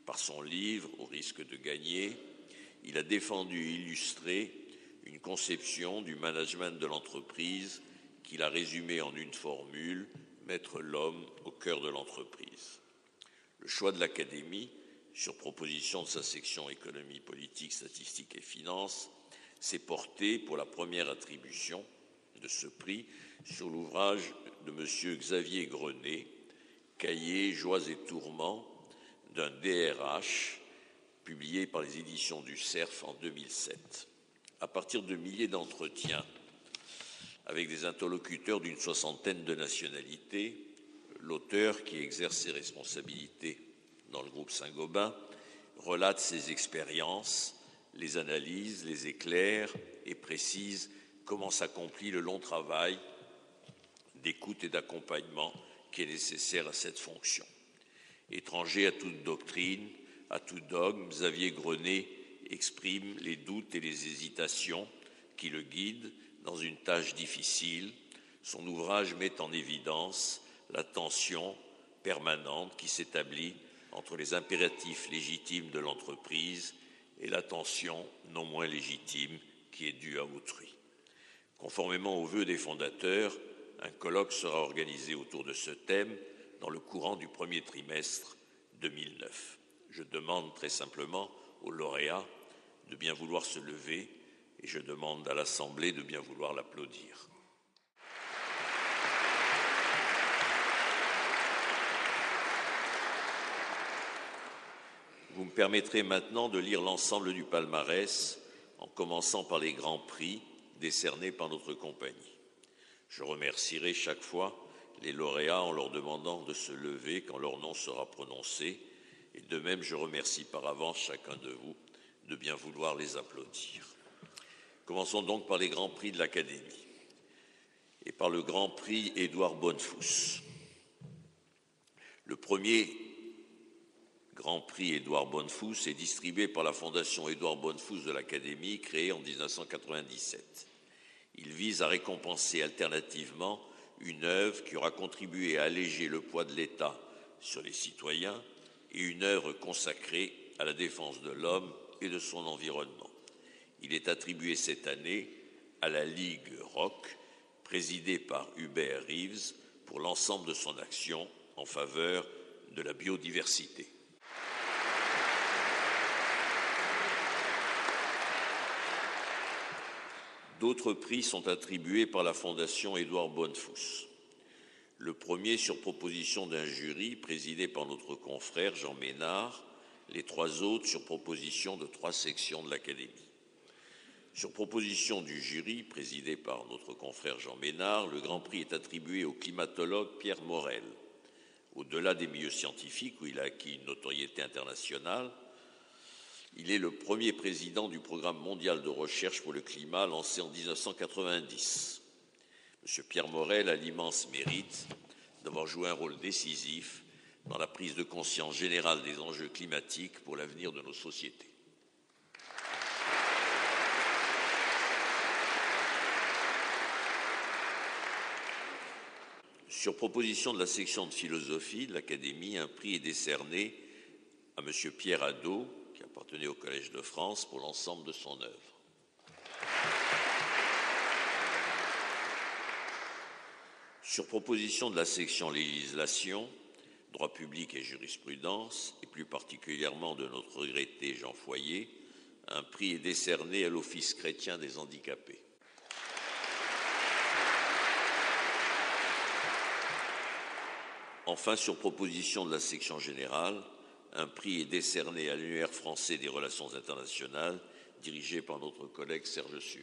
Par son livre « Au risque de gagner », il a défendu et illustré une conception du management de l'entreprise qu'il a résumée en une formule, mettre l'homme au cœur de l'entreprise. Le choix de l'Académie, sur proposition de sa section économie, politique, statistique et finances, s'est porté pour la première attribution de ce prix sur l'ouvrage de M. Xavier Grenet, Cahiers, joies et tourments d'un D R H, publié par les éditions du Cerf en deux mille sept. À partir de milliers d'entretiens avec des interlocuteurs d'une soixantaine de nationalités, l'auteur, qui exerce ses responsabilités dans le groupe Saint-Gobain, relate ses expériences, les analyse, les éclaire et précise comment s'accomplit le long travail d'écoute et d'accompagnement qui est nécessaire à cette fonction. Étranger à toute doctrine, à tout dogme, Xavier Grenet exprime les doutes et les hésitations qui le guident dans une tâche difficile. Son ouvrage met en évidence la tension permanente qui s'établit entre les impératifs légitimes de l'entreprise et la tension non moins légitime qui est due à autrui. Conformément aux vœux des fondateurs, un colloque sera organisé autour de ce thème dans le courant du premier trimestre deux mille neuf. Je demande très simplement aux lauréats de bien vouloir se lever et je demande à l'Assemblée de bien vouloir l'applaudir. Vous me permettrez maintenant de lire l'ensemble du palmarès, en commençant par les grands prix décernés par notre compagnie. Je remercierai chaque fois les lauréats en leur demandant de se lever quand leur nom sera prononcé, et de même je remercie par avance chacun de vous de bien vouloir les applaudir. Commençons donc par les grands prix de l'Académie et par le grand prix Édouard Bonnefosse. Le premier Grand Prix Édouard Bonnefosse est distribué par la Fondation Édouard Bonnefosse de l'Académie, créée en dix-neuf cent quatre-vingt-dix-sept. Il vise à récompenser alternativement une œuvre qui aura contribué à alléger le poids de l'État sur les citoyens et une œuvre consacrée à la défense de l'homme et de son environnement. Il est attribué cette année à la Ligue Rock, présidée par Hubert Reeves, pour l'ensemble de son action en faveur de la biodiversité. D'autres prix sont attribués par la Fondation Édouard Bonnefosse. Le premier sur proposition d'un jury présidé par notre confrère Jean Ménard, les trois autres sur proposition de trois sections de l'Académie. Sur proposition du jury présidé par notre confrère Jean Ménard, le Grand Prix est attribué au climatologue Pierre Morel. Au-delà des milieux scientifiques où il a acquis une notoriété internationale, il est le premier président du programme mondial de recherche pour le climat lancé en dix-neuf cent quatre-vingt-dix. M. Pierre Morel a l'immense mérite d'avoir joué un rôle décisif dans la prise de conscience générale des enjeux climatiques pour l'avenir de nos sociétés. Sur proposition de la section de philosophie de l'Académie, un prix est décerné à M. Pierre Hadot, qui appartenait au Collège de France, pour l'ensemble de son œuvre. Sur proposition de la section législation, droit public et jurisprudence, et plus particulièrement de notre regretté Jean Foyer, un prix est décerné à l'Office chrétien des handicapés. Enfin, sur proposition de la section générale, un prix est décerné à l'Univers français des relations internationales, dirigé par notre collègue Serge Sûr.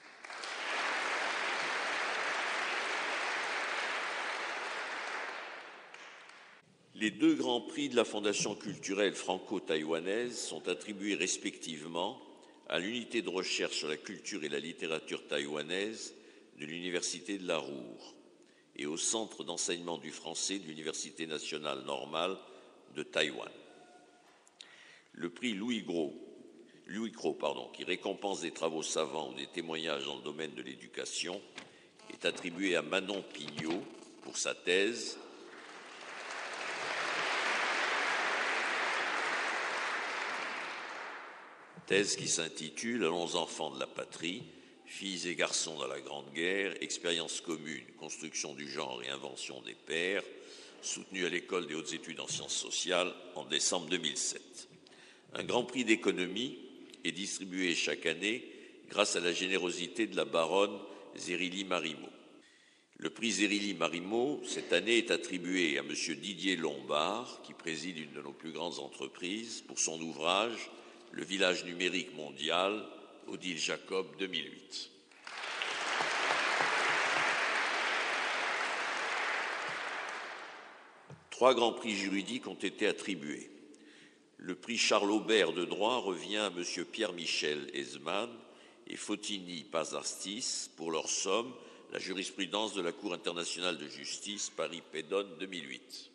Les deux grands prix de la Fondation culturelle franco-taïwanaise sont attribués respectivement à l'unité de recherche sur la culture et la littérature taïwanaise de l'Université de la Ruhr et au Centre d'enseignement du français de l'Université nationale normale de Taïwan. Le prix Louis Gros, Louis Cros, pardon, qui récompense des travaux savants ou des témoignages dans le domaine de l'éducation, est attribué à Manon Pignot pour sa thèse thèse qui s'intitule « Allons enfants de la patrie, filles et garçons dans la Grande Guerre, expérience commune, construction du genre et invention des pères », soutenue à l'École des hautes études en sciences sociales en décembre deux mille sept. Un grand prix d'économie est distribué chaque année grâce à la générosité de la baronne Zérylie Marimo. Le prix Zérylie Marimo, cette année, est attribué à M. Didier Lombard, qui préside une de nos plus grandes entreprises, pour son ouvrage « Le village numérique mondial », Odile Jacob, deux mille huit. Trois grands prix juridiques ont été attribués. Le prix Charles Aubert de droit revient à M. Pierre-Michel Hezman et Fotini Pazarstis pour leur somme la jurisprudence de la Cour internationale de justice Paris-Pédone deux mille huit.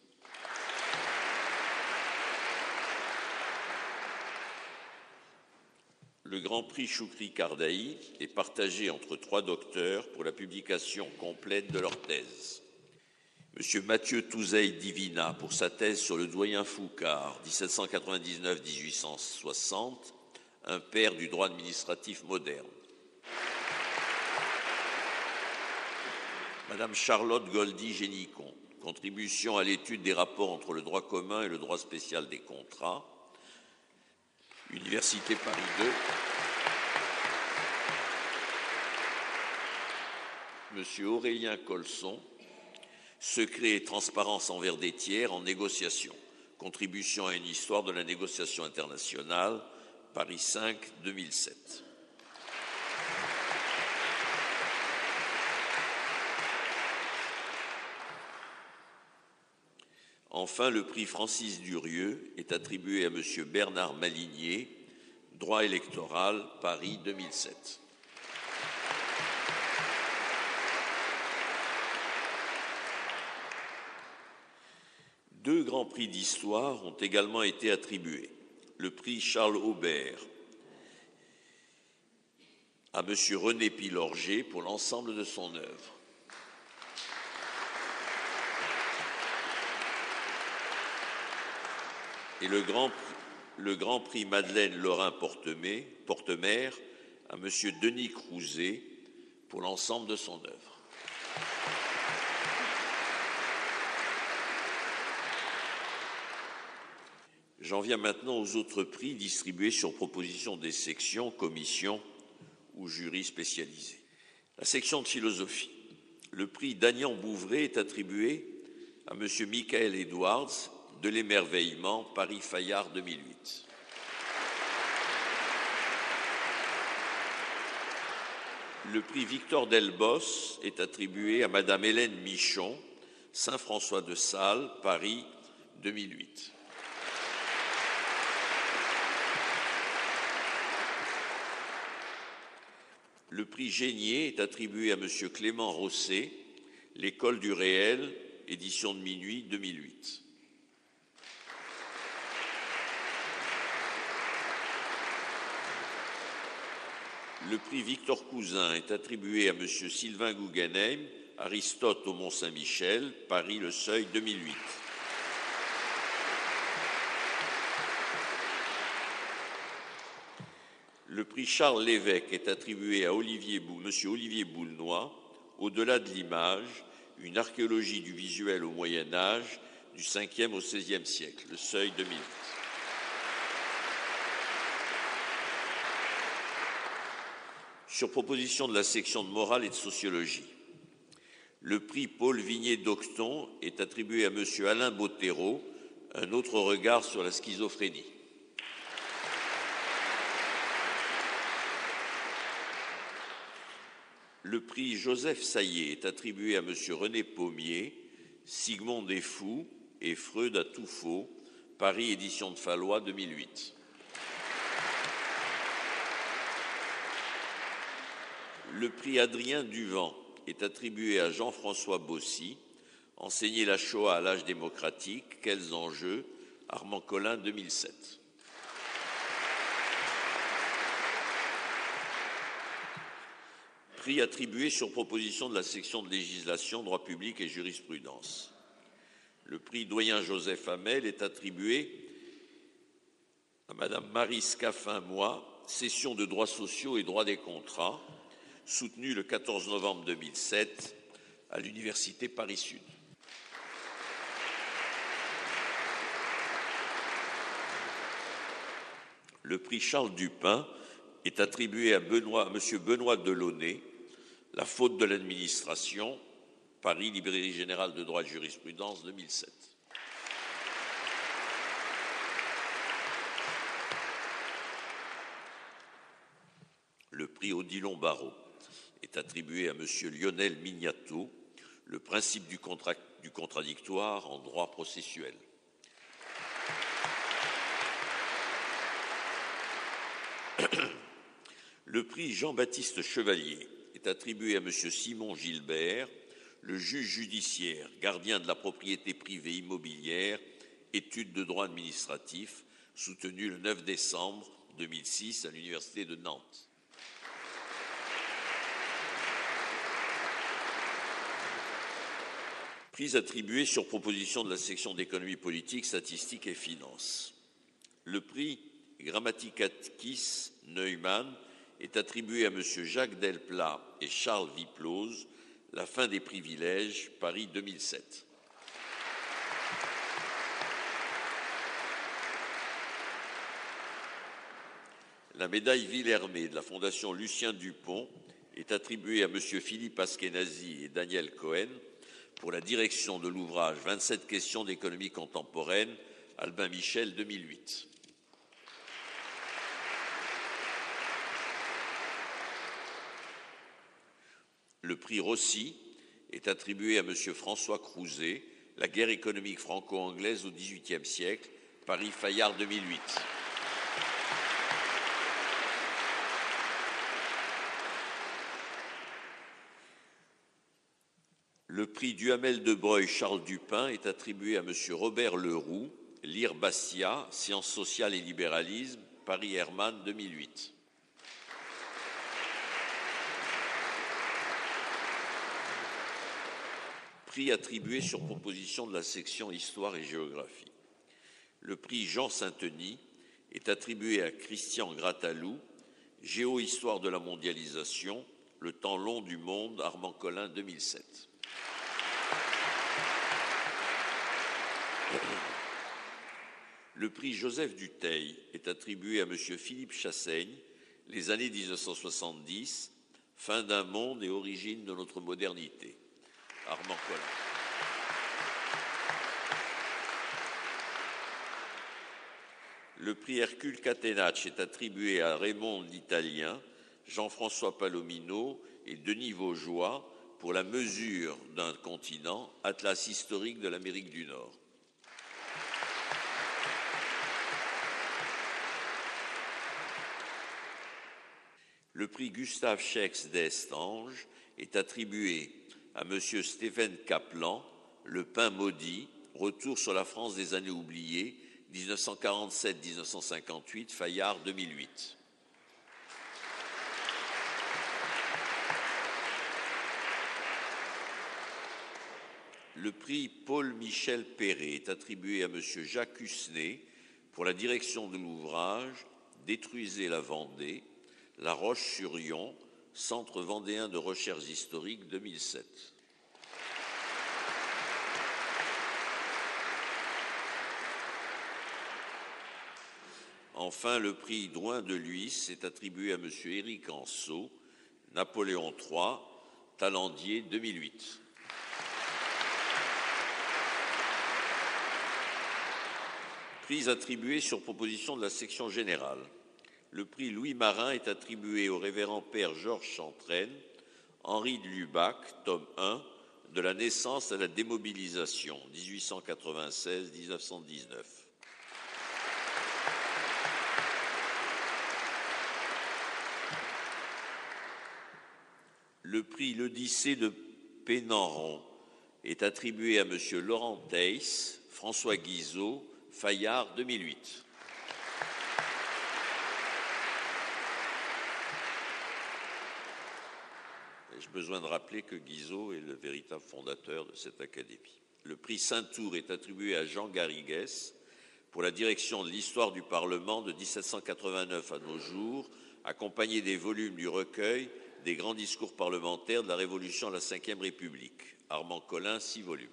Le Grand Prix Choukri Kardaï est partagé entre trois docteurs pour la publication complète de leur thèse. M. Mathieu Touzeil Divina pour sa thèse sur le doyen Foucard, dix-sept cent quatre-vingt-dix-neuf à dix-huit cent soixante, un père du droit administratif moderne. Madame Charlotte Goldy-Génicon, contribution à l'étude des rapports entre le droit commun et le droit spécial des contrats, Université Paris deux. Monsieur Aurélien Colson, secret et transparence envers des tiers en négociation, contribution à une histoire de la négociation internationale, Paris cinq, deux mille sept. Enfin, le prix Francis Durieux est attribué à M. Bernard Malinier, droit électoral, Paris deux mille sept. Deux grands prix d'histoire ont également été attribués. Le prix Charles Aubert à M. René Pilorget pour l'ensemble de son œuvre. Et le grand, le grand prix Madeleine Lorrain-Portemer Portemer à M. Denis Crouzet pour l'ensemble de son œuvre. J'en viens maintenant aux autres prix distribués sur proposition des sections, commissions ou jurys spécialisés. La section de philosophie. Le prix Dagnan-Bouvray est attribué à M. Michael Edwards de l'émerveillement, Paris-Fayard deux mille huit. Le prix Victor Delbos est attribué à Madame Hélène Michon, Saint-François de Sales, Paris deux mille huit. Le prix Génier est attribué à M. Clément Rosset, L'École du réel, édition de minuit deux mille huit. Le prix Victor Cousin est attribué à M. Sylvain Guggenheim, Aristote au Mont-Saint-Michel, Paris Le Seuil deux mille huit. Le prix Charles Lévesque est attribué à Olivier Bou, M. Olivier Boulnois, Au-delà de l'image, une archéologie du visuel au Moyen Âge, du cinquième au seizième siècle, Le Seuil deux mille huit. Sur proposition de la section de morale et de sociologie, le prix Paul Vignet-Docton est attribué à M. Alain Bottero, Un autre regard sur la schizophrénie. Le prix Joseph Saillet est attribué à M. René Pommier, Sigmund est fou et Freud a tout faux, Paris édition de Fallois deux mille huit. Le prix Adrien Duvent est attribué à Jean-François Bossy, Enseigner la Shoah à l'âge démocratique, quels enjeux, Armand Collin deux mille sept. Prix attribué sur proposition de la section de législation, droit public et jurisprudence. Le prix doyen Joseph Hamel est attribué à Madame Marie Scaffin-Moi, Cession de droits sociaux et droits des contrats, soutenu le quatorze novembre deux mille sept à l'Université Paris-Sud. Le prix Charles Dupin est attribué à, Benoît, à M. Benoît Delaunay, La faute de l'administration, Paris, Librairie générale de droit et de jurisprudence, deux mille sept. Le prix Odilon Barrault est attribué à M. Lionel Mignato, Le principe du, contra- du contradictoire en droit processuel. Le prix Jean-Baptiste Chevalier est attribué à M. Simon Gilbert, le juge judiciaire, gardien de la propriété privée immobilière, études de droit administratif, soutenu le neuf décembre deux mille six à l'Université de Nantes. Prix attribué sur proposition de la section d'économie politique, statistique et finances. Le prix Grammatikakis Neumann est attribué à M. Jacques Delplat et Charles Wiplose, La fin des privilèges, Paris deux mille sept. La médaille Villermé de la Fondation Lucien Dupont est attribuée à M. Philippe Askenazi et Daniel Cohen pour la direction de l'ouvrage vingt-sept questions d'économie contemporaine, Albin Michel deux mille huit. Le prix Rossi est attribué à M. François Crouzet, La guerre économique franco-anglaise au dix-huitième siècle, Paris Fayard deux mille huit. Le prix Duhamel de Broglie Charles Dupin est attribué à M. Robert Leroux, Lire Bastia, Sciences sociales et libéralisme, Paris Hermann deux mille huit. Prix attribué sur proposition de la section Histoire et Géographie. Le prix Jean Saint-Denis est attribué à Christian Grattalou, Géohistoire de la mondialisation, Le temps long du monde, Armand Collin deux mille sept. Le prix Joseph Dutheil est attribué à M. Philippe Chassaigne, Les années mille neuf cent soixante-dix, Fin d'un monde et origine de notre modernité. Armand Collin. Le prix Hercule Catenacci est attribué à Raymond l'Italien, Jean-François Palomino et Denis Vaugeois pour La mesure d'un continent, Atlas historique de l'Amérique du Nord. Le prix Gustave Schex d'Estange est attribué à M. Stéphane Kaplan, Le pain maudit, Retour sur la France des années oubliées, dix-neuf cent quarante-sept à dix-neuf cent cinquante-huit, Fayard deux mille huit. Le prix Paul-Michel Perret est attribué à M. Jacques Hussenet pour la direction de l'ouvrage Détruisez la Vendée, La Roche-sur-Yon, Centre vendéen de recherches historiques deux mille sept. Enfin, le prix Drouin de Lhuys est attribué à M. Éric Anceau, Napoléon trois, Talendier deux mille huit. Prix attribué sur proposition de la section générale. Le prix Louis Marin est attribué au révérend père Georges Chantraine, Henri de Lubac, tome un, De la naissance à la démobilisation, dix-huit cent quatre-vingt-seize à dix-neuf cent dix-neuf. Le prix L'Odyssée de Pénanron est attribué à M. Laurent Theiss, François Guizot, Fayard deux mille huit. J'ai besoin de rappeler que Guizot est le véritable fondateur de cette académie. Le prix Saint-Tour est attribué à Jean Garrigues pour la direction de l'histoire du Parlement de dix-sept cent quatre-vingt-neuf à nos jours, accompagné des volumes du recueil des grands discours parlementaires de la Révolution à la Cinquième République. Armand Collin, six volumes.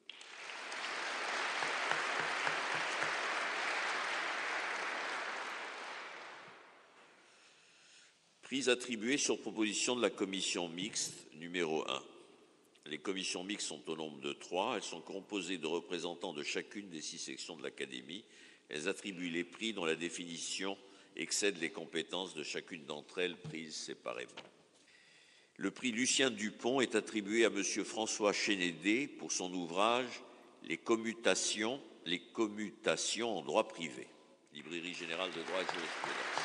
Prix attribués sur proposition de la commission mixte numéro un. Les commissions mixtes sont au nombre de trois. Elles sont composées de représentants de chacune des six sections de l'Académie. Elles attribuent les prix dont la définition excède les compétences de chacune d'entre elles prises séparément. Le prix Lucien Dupont est attribué à M. François Chénédé pour son ouvrage « Les commutations, les commutations en droit privé », Librairie générale de droit et de jurisprudence.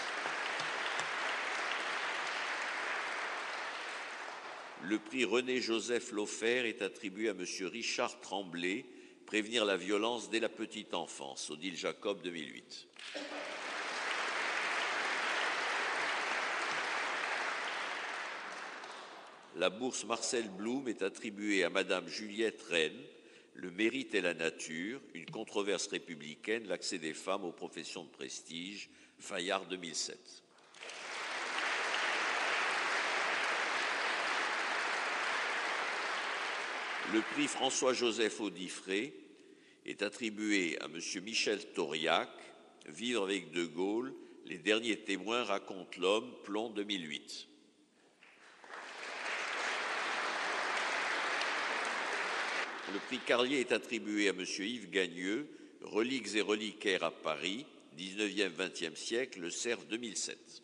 Le prix René-Joseph Laufer est attribué à M. Richard Tremblay, Prévenir la violence dès la petite enfance, Odile Jacob, deux mille huit. La bourse Marcel Blum est attribuée à Madame Juliette Rennes, Le mérite et la nature, une controverse républicaine, l'accès des femmes aux professions de prestige, Fayard, deux mille sept. Le prix François-Joseph Audifré est attribué à M. Michel Tauriac, Vivre avec De Gaulle, Les derniers témoins racontent l'homme, Plomb, deux mille huit. Le prix Carlier est attribué à M. Yves Gagneux, Reliques et reliquaires à Paris, dix-neuvième vingtième siècle, Le Cerf, deux mille sept.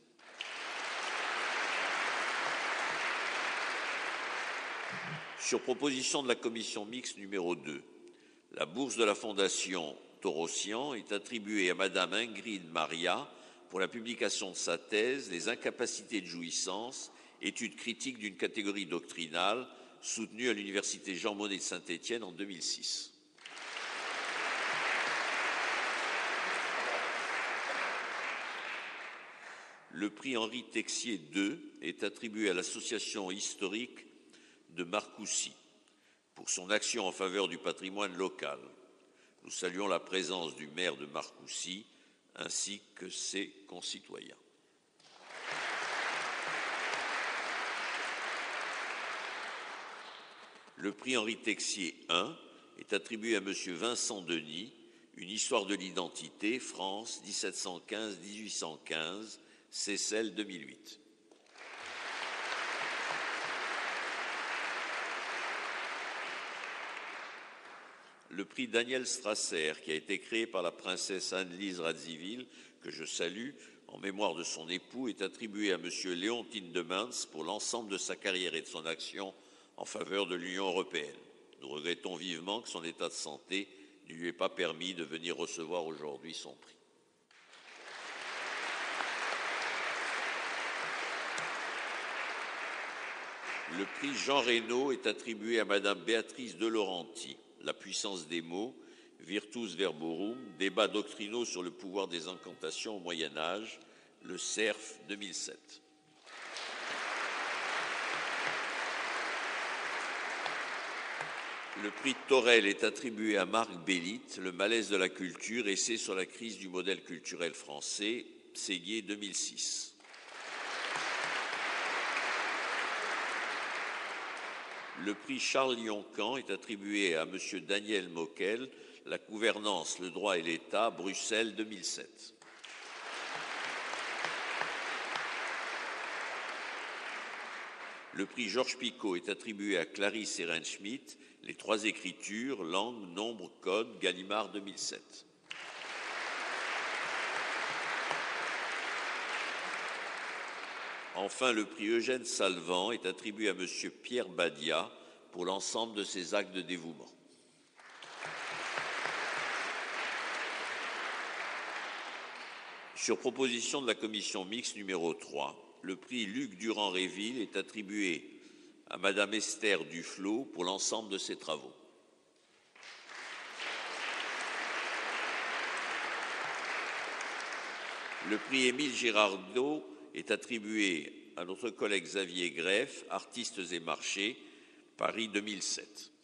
Sur proposition de la commission mixte numéro deux, la bourse de la Fondation Torossian est attribuée à Madame Ingrid Maria pour la publication de sa thèse « Les incapacités de jouissance, étude critique d'une catégorie doctrinale » soutenue à l'Université Jean Monnet de Saint-Étienne en deux mille six. Le prix Henri Texier deux est attribué à l'Association historique de Marcoussis pour son action en faveur du patrimoine local. Nous saluons la présence du maire de Marcoussis ainsi que ses concitoyens. Le prix Henri Texier un est attribué à M. Vincent Denis, Une histoire de l'identité, France, dix-sept cent quinze à dix-huit cent quinze, Seyssel, deux mille huit. Le prix Daniel Strasser, qui a été créé par la princesse Anne-Lise Radziwiłł, que je salue, en mémoire de son époux, est attribué à M. Léon Tindemans pour l'ensemble de sa carrière et de son action en faveur de l'Union européenne. Nous regrettons vivement que son état de santé ne lui ait pas permis de venir recevoir aujourd'hui son prix. Le prix Jean Reynaud est attribué à Madame Béatrice de Laurenti. La puissance des mots, Virtus Verborum, débat doctrinaux sur le pouvoir des incantations au Moyen-Âge, Le Cerf, deux mille sept. Le prix Torel est attribué à Marc Bellit, Le malaise de la culture, essai sur la crise du modèle culturel français, Séguier, deux mille six. Le prix Charles Lioncan est attribué à M. Daniel Moquel, La gouvernance, le droit et l'État, Bruxelles, deux mille sept. Le prix Georges Picot est attribué à Clarisse Ehrenschmidt, Les trois écritures, langue, nombre, code, Gallimard, deux mille sept. Enfin, le prix Eugène Salvant est attribué à M. Pierre Badia pour l'ensemble de ses actes de dévouement. Sur proposition de la commission mixte numéro trois, le prix Luc Durand-Réville est attribué à Madame Esther Duflot pour l'ensemble de ses travaux. Le prix Émile Girardot est attribué à notre collègue Xavier Greff, Artistes et marchés, Paris deux mille sept.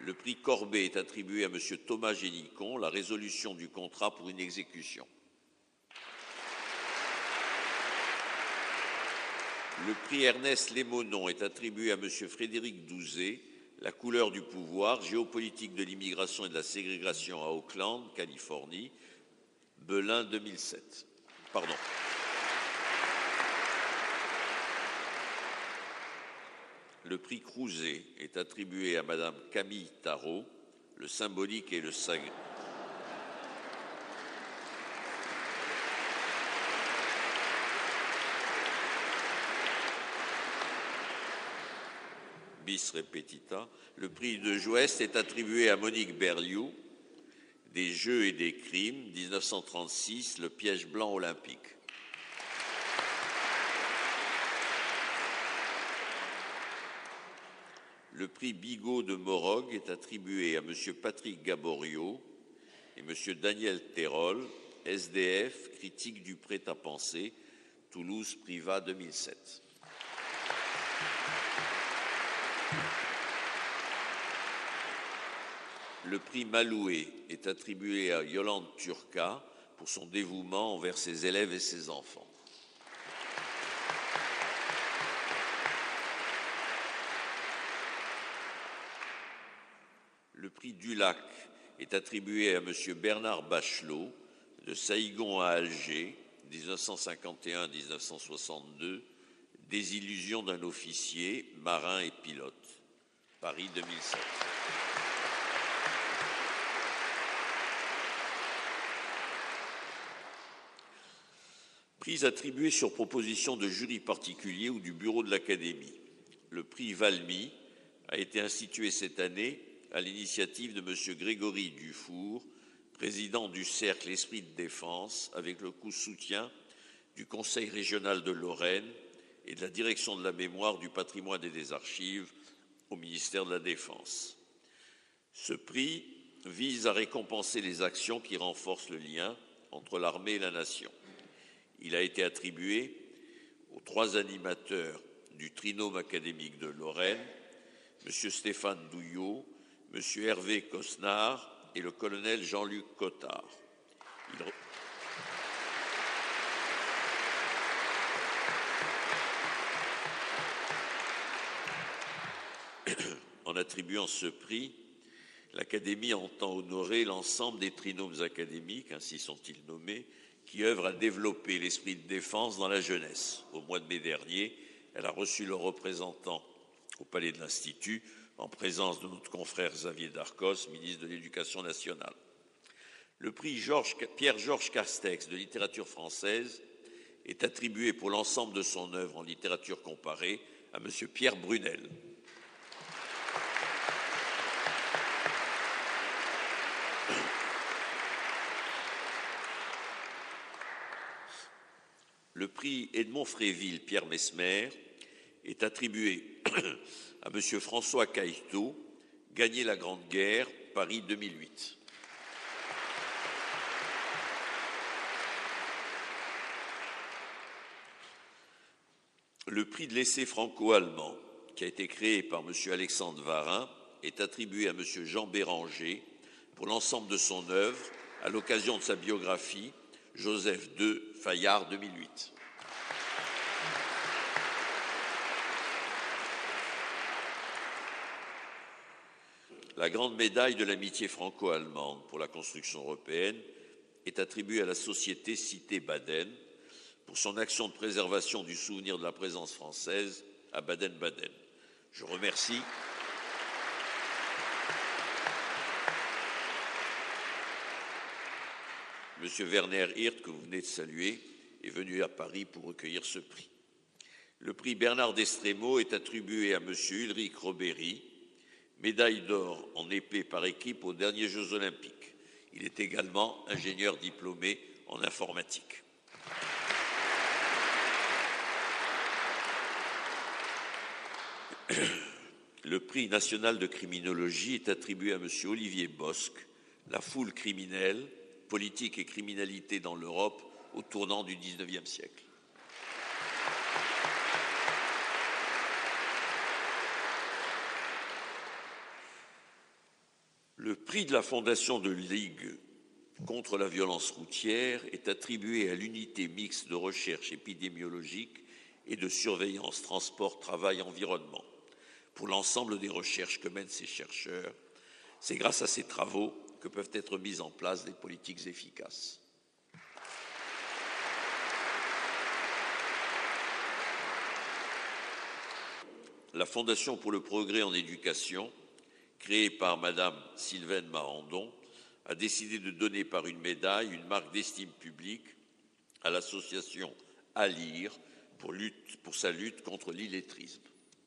Le prix Corbet est attribué à M. Thomas Génicon, la résolution du contrat pour une exécution. Le prix Ernest Lémonon est attribué à M. Frédéric Douzet, la couleur du pouvoir, géopolitique de l'immigration et de la ségrégation à Oakland, Californie, Belin deux mille sept. Pardon. Le prix Crouzet est attribué à Madame Camille Tarot, le symbolique et le sacré. Bis repetita. Le prix de Joest est attribué à Monique Berliou, des Jeux et des crimes, mille neuf cent trente-six, le piège blanc olympique. Le prix Bigot de Morog est attribué à M. Patrick Gaborio et M. Daniel Terrol, S D F, critique du prêt-à-penser, Toulouse Privat deux mille sept. Le prix Malouet est attribué à Yolande Turca pour son dévouement envers ses élèves et ses enfants. Le prix Dulac est attribué à M. Bernard Bachelot, de Saïgon à Alger, mille neuf cent cinquante et un à mille neuf cent soixante-deux, Désillusion d'un officier, marin et pilote, Paris deux mille sept. Prix attribué sur proposition de jury particulier ou du bureau de l'Académie. Le prix Valmy a été institué cette année à l'initiative de M. Grégory Dufour, président du Cercle Esprit de Défense, avec le soutien du Conseil régional de Lorraine et de la Direction de la Mémoire, du Patrimoine et des Archives au ministère de la Défense. Ce prix vise à récompenser les actions qui renforcent le lien entre l'armée et la nation. Il a été attribué aux trois animateurs du Trinôme académique de Lorraine, M. Stéphane Douillot, M. Hervé Cosnard et le colonel Jean-Luc Cottard. Il... En attribuant ce prix, l'Académie entend honorer l'ensemble des trinômes académiques, ainsi sont-ils nommés, qui œuvrent à développer l'esprit de défense dans la jeunesse. Au mois de mai dernier, elle a reçu le représentant au Palais de l'Institut, en présence de notre confrère Xavier Darcos, ministre de l'Éducation nationale. Le prix Georges, Pierre-Georges Castex de littérature française est attribué pour l'ensemble de son œuvre en littérature comparée à M. Pierre Brunel. Le prix Edmond Fréville Pierre Mesmer est attribué à M. François Cailleteau, Gagner la Grande Guerre, Paris deux mille huit. Le prix de l'essai franco-allemand, qui a été créé par M. Alexandre Varin, est attribué à M. Jean Béranger pour l'ensemble de son œuvre à l'occasion de sa biographie Joseph deux, Fayard deux mille huit. La grande médaille de l'amitié franco-allemande pour la construction européenne est attribuée à la société Cité Baden pour son action de préservation du souvenir de la présence française à Baden-Baden. Je remercie M. Werner Hirt, que vous venez de saluer, est venu à Paris pour recueillir ce prix. Le prix Bernard d'Estremo est attribué à M. Ulrich Robéry, médaille d'or en épée par équipe aux derniers Jeux olympiques. Il est également ingénieur diplômé en informatique. Le prix national de criminologie est attribué à M. Olivier Bosque, La foule criminelle, politique et criminalité dans l'Europe au tournant du dix-neuvième siècle. Le prix de la Fondation de Ligue contre la violence routière est attribué à l'unité mixte de recherche épidémiologique et de surveillance transport, travail, environnement. Pour l'ensemble des recherches que mènent ces chercheurs, c'est grâce à ces travaux que peuvent être mises en place des politiques efficaces. La Fondation pour le progrès en éducation, créée par Madame Sylvaine Marandon, a décidé de donner par une médaille une marque d'estime publique à l'association À Lire pour, lutte, pour sa lutte contre l'illettrisme.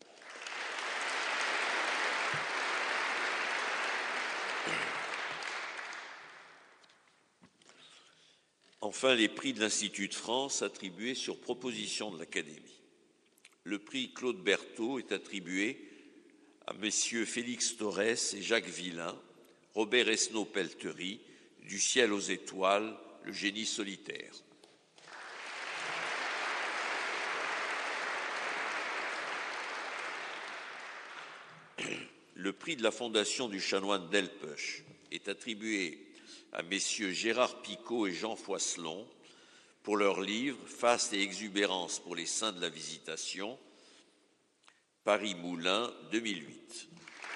Enfin, les prix de l'Institut de France attribués sur proposition de l'Académie. Le prix Claude Berthaud est attribué à messieurs Félix Torres et Jacques Villain, Robert Esnault-Pelterie, Du ciel aux étoiles, le génie solitaire. Le prix de la Fondation du chanoine d'Elpech est attribué à messieurs Gérard Picot et Jean Foisselon pour leur livre « Faste et exubérance pour les saints de la Visitation », Paris-Moulins, deux mille huit.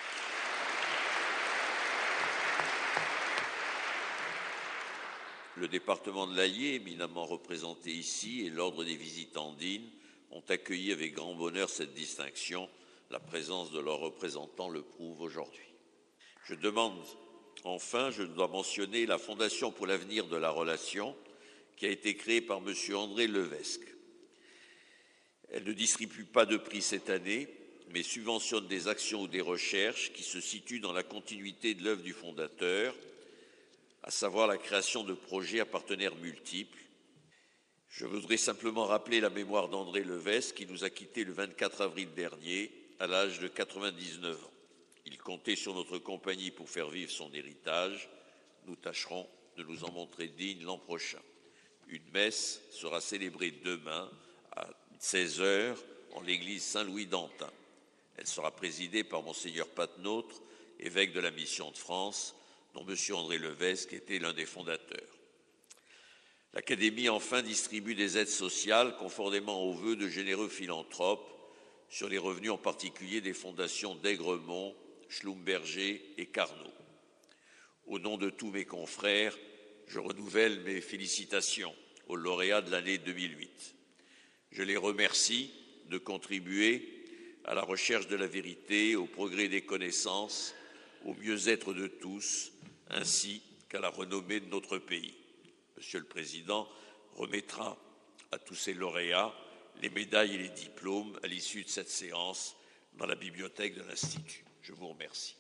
Le département de l'Allier, éminemment représenté ici, et l'Ordre des Visitandines ont accueilli avec grand bonheur cette distinction. La présence de leurs représentants le prouve aujourd'hui. Je demande, enfin, je dois mentionner la Fondation pour l'avenir de la relation, qui a été créée par M. André Levesque. Elle ne distribue pas de prix cette année, mais subventionne des actions ou des recherches qui se situent dans la continuité de l'œuvre du fondateur, à savoir la création de projets à partenaires multiples. Je voudrais simplement rappeler la mémoire d'André Levesque, qui nous a quittés le vingt-quatre avril dernier, à l'âge de quatre-vingt-dix-neuf ans. Il comptait sur notre compagnie pour faire vivre son héritage. Nous tâcherons de nous en montrer dignes l'an prochain. Une messe sera célébrée demain à seize heures en l'église Saint-Louis d'Antin. Elle sera présidée par Monseigneur Patenôtre, évêque de la Mission de France, dont M. André Levesque était l'un des fondateurs. L'Académie, enfin, distribue des aides sociales conformément aux vœux de généreux philanthropes sur les revenus en particulier des fondations d'Aigremont, Schlumberger et Carnot. Au nom de tous mes confrères, je renouvelle mes félicitations aux lauréats de l'année deux mille huit. Je les remercie de contribuer à la recherche de la vérité, au progrès des connaissances, au mieux-être de tous, ainsi qu'à la renommée de notre pays. Monsieur le Président remettra à tous ces lauréats les médailles et les diplômes à l'issue de cette séance dans la bibliothèque de l'Institut. Je vous remercie.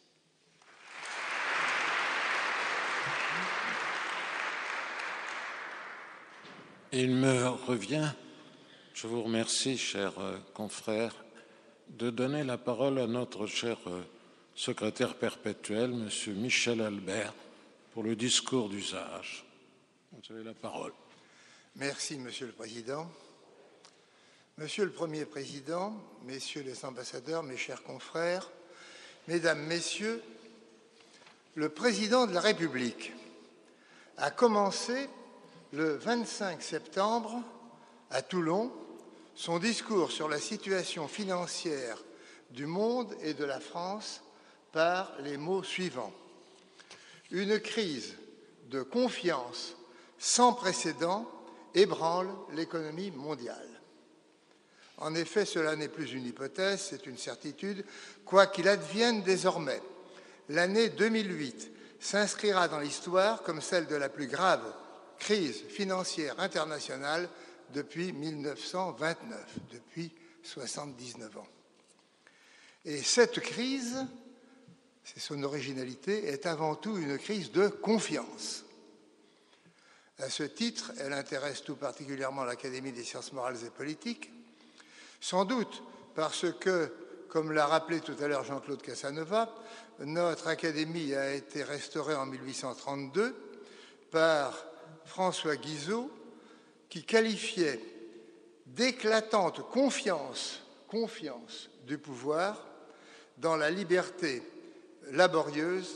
Il me revient, je vous remercie, chers euh, confrères, de donner la parole à notre cher euh, secrétaire perpétuel, M. Michel Albert, pour le discours d'usage. Vous avez la parole. Merci, Monsieur le Président. Monsieur le Premier Président, Messieurs les ambassadeurs, mes chers confrères, Mesdames, Messieurs, le Président de la République a commencé le vingt-cinq septembre à Toulon son discours sur la situation financière du monde et de la France par les mots suivants. Une crise de confiance sans précédent ébranle l'économie mondiale. En effet, cela n'est plus une hypothèse, c'est une certitude, quoi qu'il advienne désormais. L'année deux mille huit s'inscrira dans l'histoire comme celle de la plus grave crise financière internationale depuis mille neuf cent vingt-neuf, depuis soixante-dix-neuf ans. Et cette crise, c'est son originalité, est avant tout une crise de confiance. À ce titre, elle intéresse tout particulièrement l'Académie des sciences morales et politiques, sans doute parce que, comme l'a rappelé tout à l'heure Jean-Claude Casanova, notre Académie a été restaurée en mille huit cent trente-deux par François Guizot, qui qualifiait d'éclatante confiance, confiance du pouvoir dans la liberté laborieuse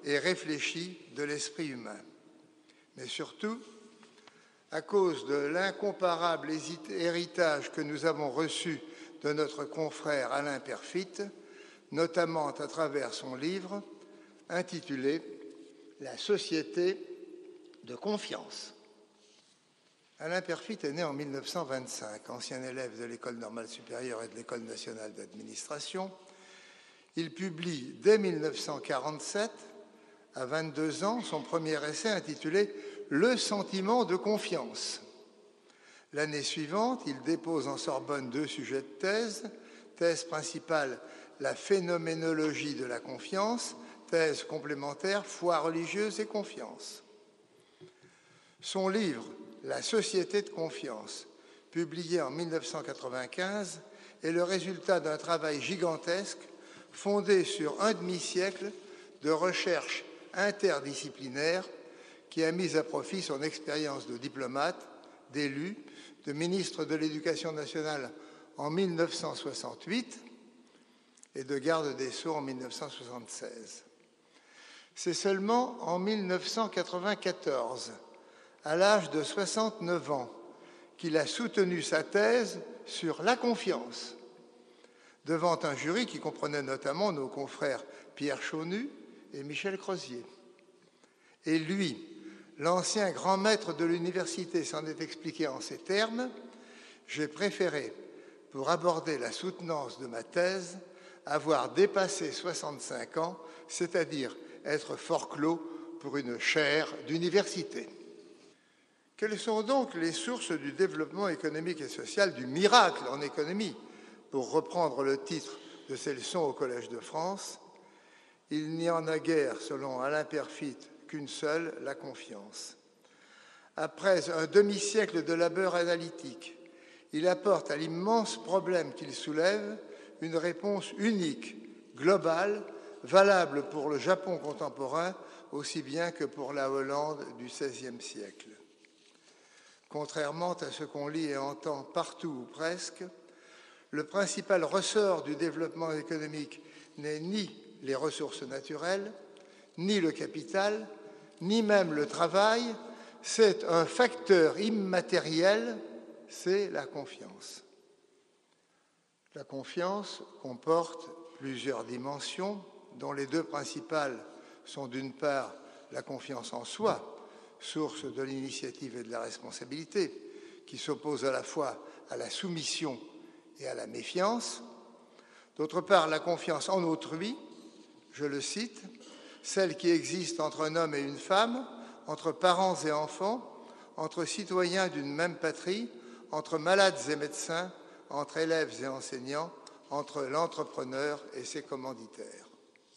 et réfléchie de l'esprit humain. Mais surtout, à cause de l'incomparable héritage que nous avons reçu de notre confrère Alain Peyrefitte, notamment à travers son livre intitulé « La société de confiance ». Alain Peyrefitte est né en mille neuf cent vingt-cinq, ancien élève de l'École normale supérieure et de l'École nationale d'administration. Il publie dès mille neuf cent quarante-sept, à vingt-deux ans, son premier essai intitulé « Le sentiment de confiance ». L'année suivante, il dépose en Sorbonne deux sujets de thèse. Thèse principale, la phénoménologie de la confiance. Thèse complémentaire, foi religieuse et confiance. Son livre, La société de confiance, publié en mille neuf cent quatre-vingt-quinze, est le résultat d'un travail gigantesque fondé sur un demi-siècle de recherche interdisciplinaire qui a mis à profit son expérience de diplomate, d'élu, de ministre de l'Éducation nationale en mille neuf cent soixante-huit et de garde des Sceaux en mille neuf cent soixante-seize. C'est seulement en mille neuf cent quatre-vingt-quatorze, à l'âge de soixante-neuf ans, qu'il a soutenu sa thèse sur la confiance, devant un jury qui comprenait notamment nos confrères Pierre Chaunu et Michel Crozier. Et lui, l'ancien grand maître de l'université, s'en est expliqué en ces termes: « J'ai préféré, pour aborder la soutenance de ma thèse, avoir dépassé soixante-cinq ans, c'est-à-dire être forclos pour une chaire d'université. » Quelles sont donc les sources du développement économique et social, du miracle en économie, pour reprendre le titre de ces leçons au Collège de France? Il n'y en a guère, selon Alain Peyrefitte, qu'une seule, la confiance. Après un demi-siècle de labeur analytique, il apporte à l'immense problème qu'il soulève une réponse unique, globale, valable pour le Japon contemporain aussi bien que pour la Hollande du seizième siècle. Contrairement à ce qu'on lit et entend partout ou presque, le principal ressort du développement économique n'est ni les ressources naturelles, ni le capital, ni même le travail, c'est un facteur immatériel, c'est la confiance. La confiance comporte plusieurs dimensions, dont les deux principales sont d'une part la confiance en soi, source de l'initiative et de la responsabilité, qui s'oppose à la fois à la soumission et à la méfiance. D'autre part, la confiance en autrui, je le cite, celle qui existe entre un homme et une femme, entre parents et enfants, entre citoyens d'une même patrie, entre malades et médecins, entre élèves et enseignants, entre l'entrepreneur et ses commanditaires.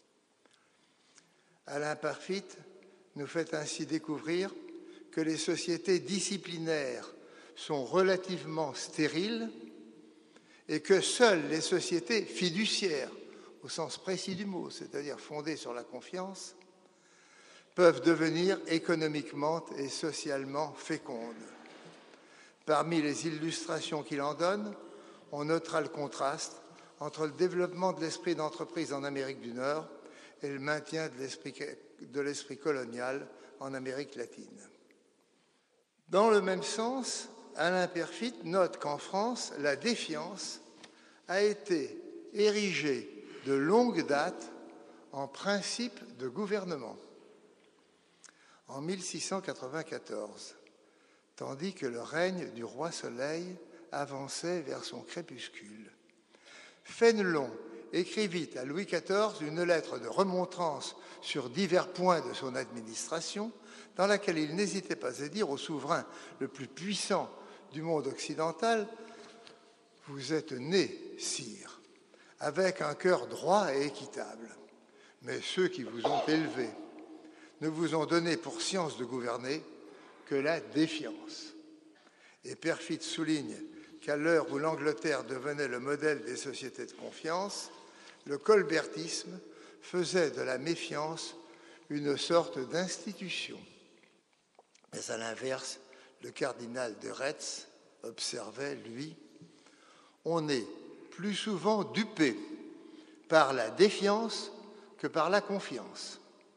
Alain Peyrefitte nous fait ainsi découvrir que les sociétés disciplinaires sont relativement stériles et que seules les sociétés fiduciaires, au sens précis du mot, c'est-à-dire fondées sur la confiance, peuvent devenir économiquement et socialement fécondes. Parmi les illustrations qu'il en donne, on notera le contraste entre le développement de l'esprit d'entreprise en Amérique du Nord et le maintien de l'esprit, de l'esprit colonial en Amérique latine. Dans le même sens, Alain Peyrefitte note qu'en France, la défiance a été érigée de longue date en principe de gouvernement. En mille six cent quatre-vingt-quatorze, tandis que le règne du roi Soleil avançait vers son crépuscule, Fénelon écrivit à Louis quatorze une lettre de remontrance sur divers points de son administration, dans laquelle il n'hésitait pas à dire au souverain le plus puissant du monde occidental: « Vous êtes né, sire, avec un cœur droit et équitable, mais ceux qui vous ont élevé ne vous ont donné pour science de gouverner que la défiance. » Et Peyrefitte souligne qu'à l'heure où l'Angleterre devenait le modèle des sociétés de confiance, le colbertisme faisait de la méfiance une sorte d'institution. Mais à l'inverse, le cardinal de Retz observait, lui, « On est plus souvent dupé par la défiance que par la confiance. »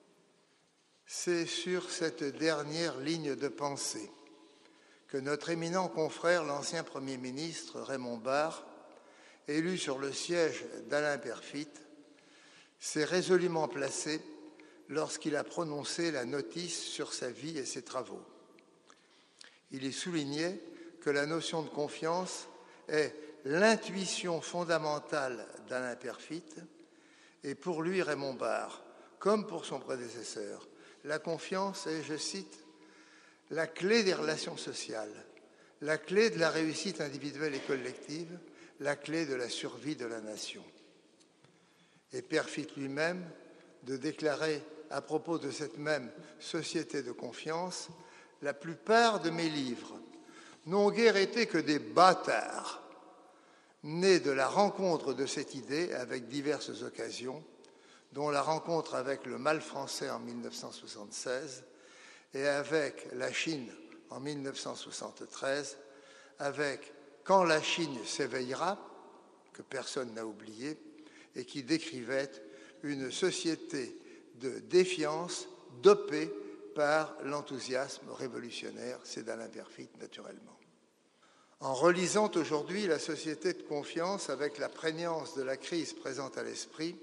C'est sur cette dernière ligne de pensée que notre éminent confrère, l'ancien Premier ministre Raymond Barre, élu sur le siège d'Alain Peyrefitte, s'est résolument placé lorsqu'il a prononcé la notice sur sa vie et ses travaux. Il y soulignait que la notion de confiance est l'intuition fondamentale d'Alain Peyrefitte et pour lui, Raymond Barre, comme pour son prédécesseur, la confiance est, je cite, la clé des relations sociales, la clé de la réussite individuelle et collective, la clé de la survie de la nation. Et Peyrefitte lui-même de déclarer à propos de cette même société de confiance, la plupart de mes livres n'ont guère été que des bâtards, nés de la rencontre de cette idée avec diverses occasions, dont la rencontre avec le mal français en mille neuf cent soixante-seize et avec la Chine en mille neuf cent soixante-treize, avec « Quand la Chine s'éveillera », que personne n'a oublié, et qui décrivait une société de défiance dopée par l'enthousiasme révolutionnaire, c'est d'Alain Peyrefitte naturellement. En relisant aujourd'hui la société de confiance avec la prégnance de la crise présente à l'esprit,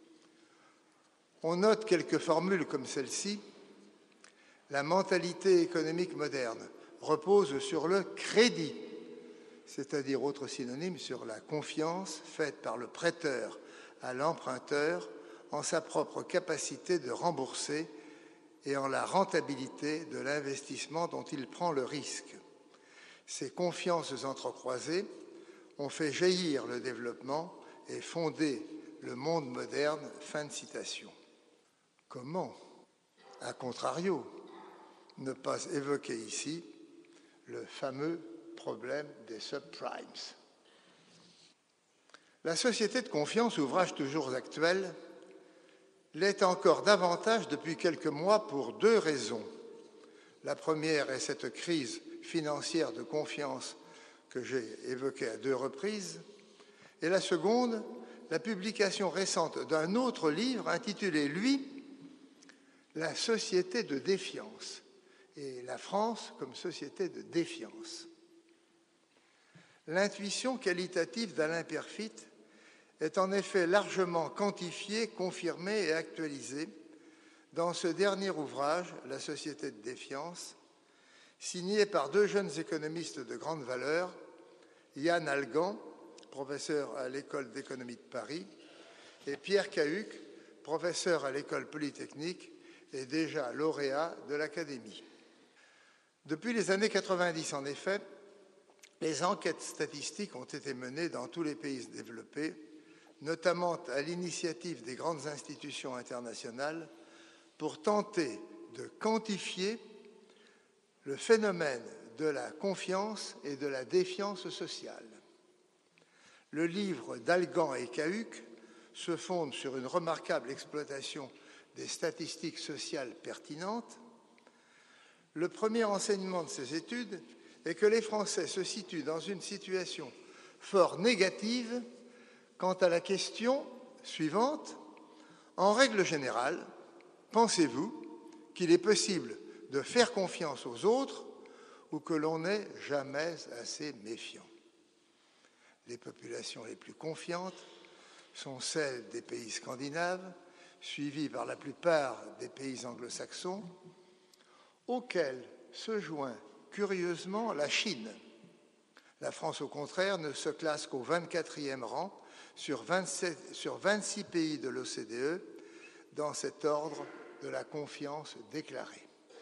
on note quelques formules comme celle-ci. La mentalité économique moderne repose sur le crédit, c'est-à-dire autre synonyme sur la confiance faite par le prêteur à l'emprunteur en sa propre capacité de rembourser et en la rentabilité de l'investissement dont il prend le risque. Ces confiances entrecroisées ont fait jaillir le développement et fondé le monde moderne. Fin de citation. Comment, à contrario, ne pas évoquer ici le fameux problème des subprimes? La société de confiance, ouvrage toujours actuel, l'est encore davantage depuis quelques mois pour deux raisons. La première est cette crise financière de confiance que j'ai évoquée à deux reprises, et la seconde, la publication récente d'un autre livre intitulé, lui, « La société de défiance » et la France comme société de défiance. L'intuition qualitative d'Alain Peyrefitte est en effet largement quantifiée, confirmée et actualisée dans ce dernier ouvrage, La société de défiance, signé par deux jeunes économistes de grande valeur, Yann Algan, professeur à l'École d'économie de Paris, et Pierre Cahuc, professeur à l'École polytechnique et déjà lauréat de l'Académie. Depuis les années quatre-vingt-dix, en effet, les enquêtes statistiques ont été menées dans tous les pays développés, notamment à l'initiative des grandes institutions internationales, pour tenter de quantifier le phénomène de la confiance et de la défiance sociale. Le livre d'Algan et Cahuc se fonde sur une remarquable exploitation des statistiques sociales pertinentes. Le premier enseignement de ces études est que les Français se situent dans une situation fort négative quant à la question suivante. En règle générale, pensez-vous qu'il est possible de faire confiance aux autres ou que l'on n'est jamais assez méfiant? Les populations les plus confiantes sont celles des pays scandinaves, suivies par la plupart des pays anglo-saxons, auxquels se joint curieusement la Chine. La France, au contraire, ne se classe qu'au vingt-quatrième rang sur, vingt-sept, sur vingt-six pays de l'O C D E dans cet ordre de la confiance déclarée.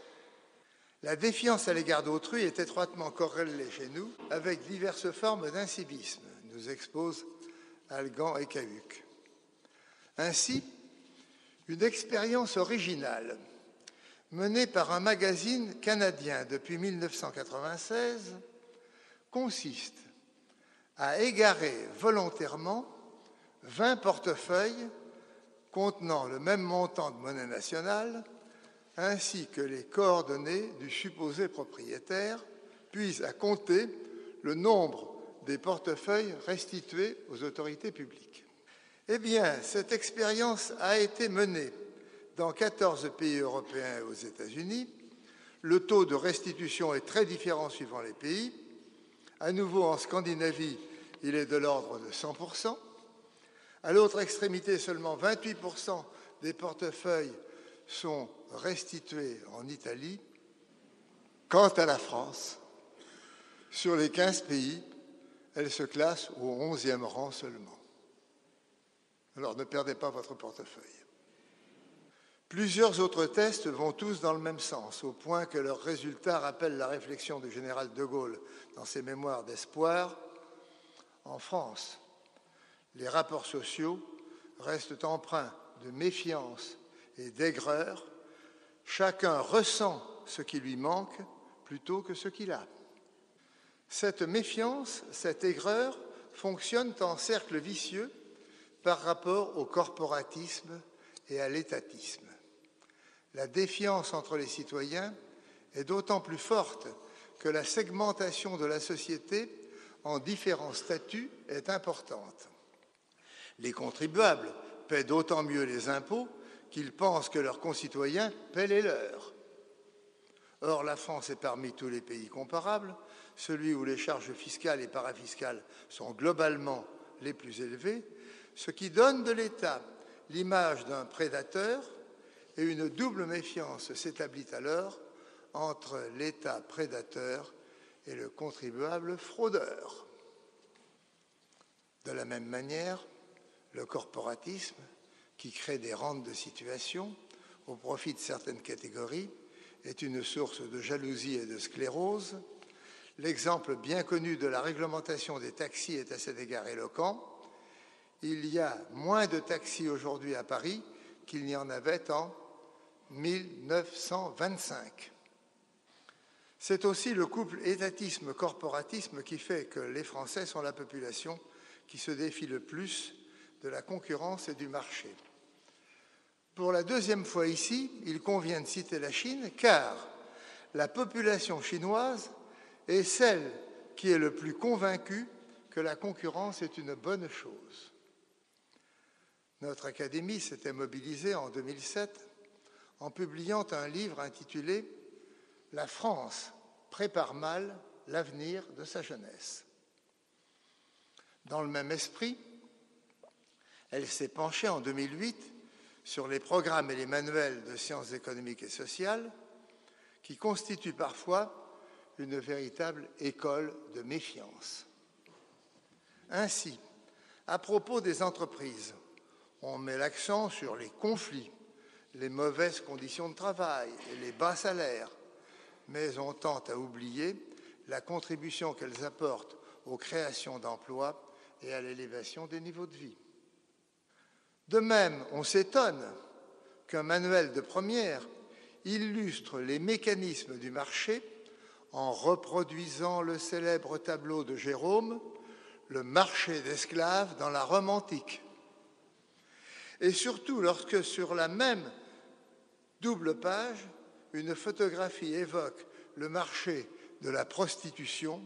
La défiance à l'égard d'autrui est étroitement corrélée chez nous avec diverses formes d'incivisme, nous exposent Algan et Cahuc. Ainsi, une expérience originale menée par un magazine canadien depuis mille neuf cent quatre-vingt-seize consiste à égarer volontairement vingt portefeuilles contenant le même montant de monnaie nationale ainsi que les coordonnées du supposé propriétaire, puis à compter le nombre des portefeuilles restitués aux autorités publiques. Eh bien, cette expérience a été menée dans quatorze pays européens et aux États-Unis. Le taux de restitution est très différent suivant les pays. À nouveau, en Scandinavie, il est de l'ordre de cent pour cent. À l'autre extrémité, seulement vingt-huit pour cent des portefeuilles sont restitués en Italie. Quant à la France, sur les quinze pays, elle se classe au onzième rang seulement. Alors ne perdez pas votre portefeuille. Plusieurs autres tests vont tous dans le même sens, au point que leurs résultats rappellent la réflexion du général de Gaulle dans ses mémoires d'espoir. En France, les rapports sociaux restent empreints de méfiance et d'aigreur. Chacun ressent ce qui lui manque plutôt que ce qu'il a. Cette méfiance, cette aigreur fonctionnent en cercle vicieux par rapport au corporatisme et à l'étatisme. La défiance entre les citoyens est d'autant plus forte que la segmentation de la société en différents statuts est importante. Les contribuables paient d'autant mieux les impôts qu'ils pensent que leurs concitoyens paient les leurs. Or, la France est parmi tous les pays comparables, celui où les charges fiscales et parafiscales sont globalement les plus élevées, ce qui donne de l'État l'image d'un prédateur, et une double méfiance s'établit alors entre l'État prédateur et le contribuable fraudeur. De la même manière, le corporatisme, qui crée des rentes de situation au profit de certaines catégories, est une source de jalousie et de sclérose. L'exemple bien connu de la réglementation des taxis est à cet égard éloquent. Il y a moins de taxis aujourd'hui à Paris qu'il n'y en avait en mille neuf cent vingt-cinq. C'est aussi le couple étatisme-corporatisme qui fait que les Français sont la population qui se défie le plus de la concurrence et du marché. Pour la deuxième fois ici, il convient de citer la Chine, car la population chinoise est celle qui est le plus convaincue que la concurrence est une bonne chose. Notre Académie s'était mobilisée en deux mille sept en publiant un livre intitulé « La France prépare mal l'avenir de sa jeunesse ». Dans le même esprit, elle s'est penchée en deux mille huit sur les programmes et les manuels de sciences économiques et sociales qui constituent parfois une véritable école de méfiance. Ainsi, à propos des entreprises, on met l'accent sur les conflits, les mauvaises conditions de travail et les bas salaires, mais on tente à oublier la contribution qu'elles apportent aux créations d'emplois et à l'élévation des niveaux de vie. De même, on s'étonne qu'un manuel de première illustre les mécanismes du marché en reproduisant le célèbre tableau de Jérôme, le marché d'esclaves dans la Rome antique. Et surtout lorsque sur la même double page, une photographie évoque le marché de la prostitution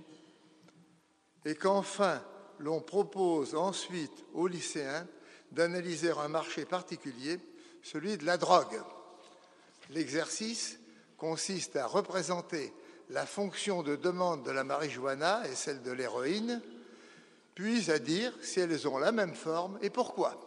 et qu'enfin l'on propose ensuite aux lycéens d'analyser un marché particulier, celui de la drogue. L'exercice consiste à représenter la fonction de demande de la marijuana et celle de l'héroïne, puis à dire si elles ont la même forme et pourquoi.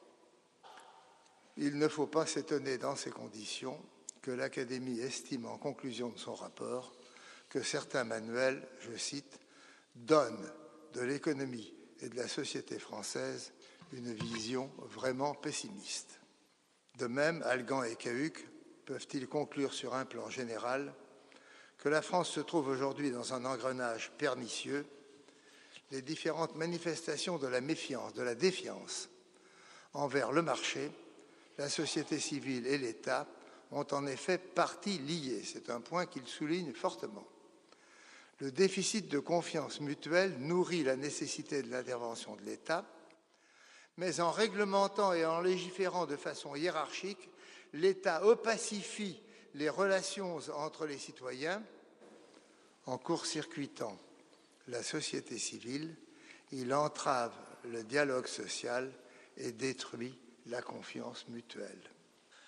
Il ne faut pas s'étonner dans ces conditions que l'Académie estime en conclusion de son rapport que certains manuels, je cite, « donnent de l'économie et de la société française une vision vraiment pessimiste ». De même, Algan et Cahuc peuvent-ils conclure sur un plan général que la France se trouve aujourd'hui dans un engrenage pernicieux. Les différentes manifestations de la méfiance, de la défiance envers le marché, la société civile et l'État ont en effet partie liée. C'est un point qu'il souligne fortement. Le déficit de confiance mutuelle nourrit la nécessité de l'intervention de l'État, mais en réglementant et en légiférant de façon hiérarchique, l'État opacifie les relations entre les citoyens. En court-circuitant la société civile, il entrave le dialogue social et détruit la confiance mutuelle.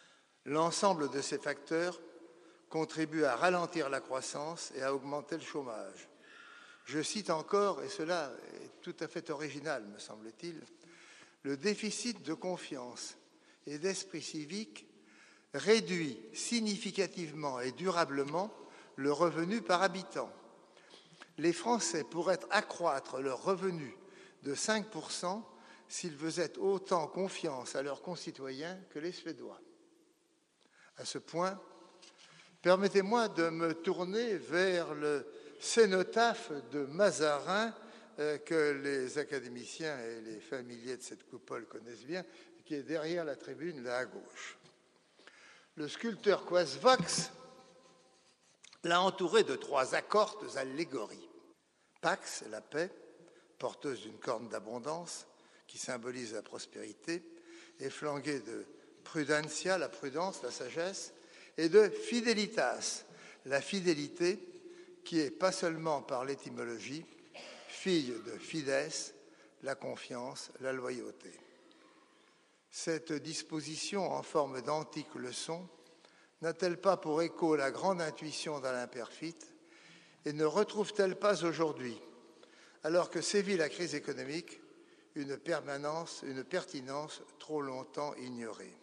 L'ensemble de ces facteurs contribue à ralentir la croissance et à augmenter le chômage. Je cite encore, et cela est tout à fait original, me semble-t-il, le déficit de confiance et d'esprit civique réduit significativement et durablement le revenu par habitant. Les Français pourraient accroître leur revenu de cinq pour cent s'ils faisaient autant confiance à leurs concitoyens que les Suédois. À ce point, permettez-moi de me tourner vers le cénotaphe de Mazarin euh, que les académiciens et les familiers de cette coupole connaissent bien, qui est derrière la tribune, là à gauche. Le sculpteur Coisvox l'a entouré de trois accortes allégories. Pax, la paix, porteuse d'une corne d'abondance qui symbolise la prospérité, est flanquée de prudentia, la prudence, la sagesse, et de fidelitas, la fidélité, qui est pas seulement par l'étymologie, fille de fides, la confiance, la loyauté. Cette disposition en forme d'antique leçon n'a-t-elle pas pour écho la grande intuition d'Alain Perfit et ne retrouve-t-elle pas aujourd'hui, alors que sévit la crise économique, une permanence, une pertinence trop longtemps ignorée?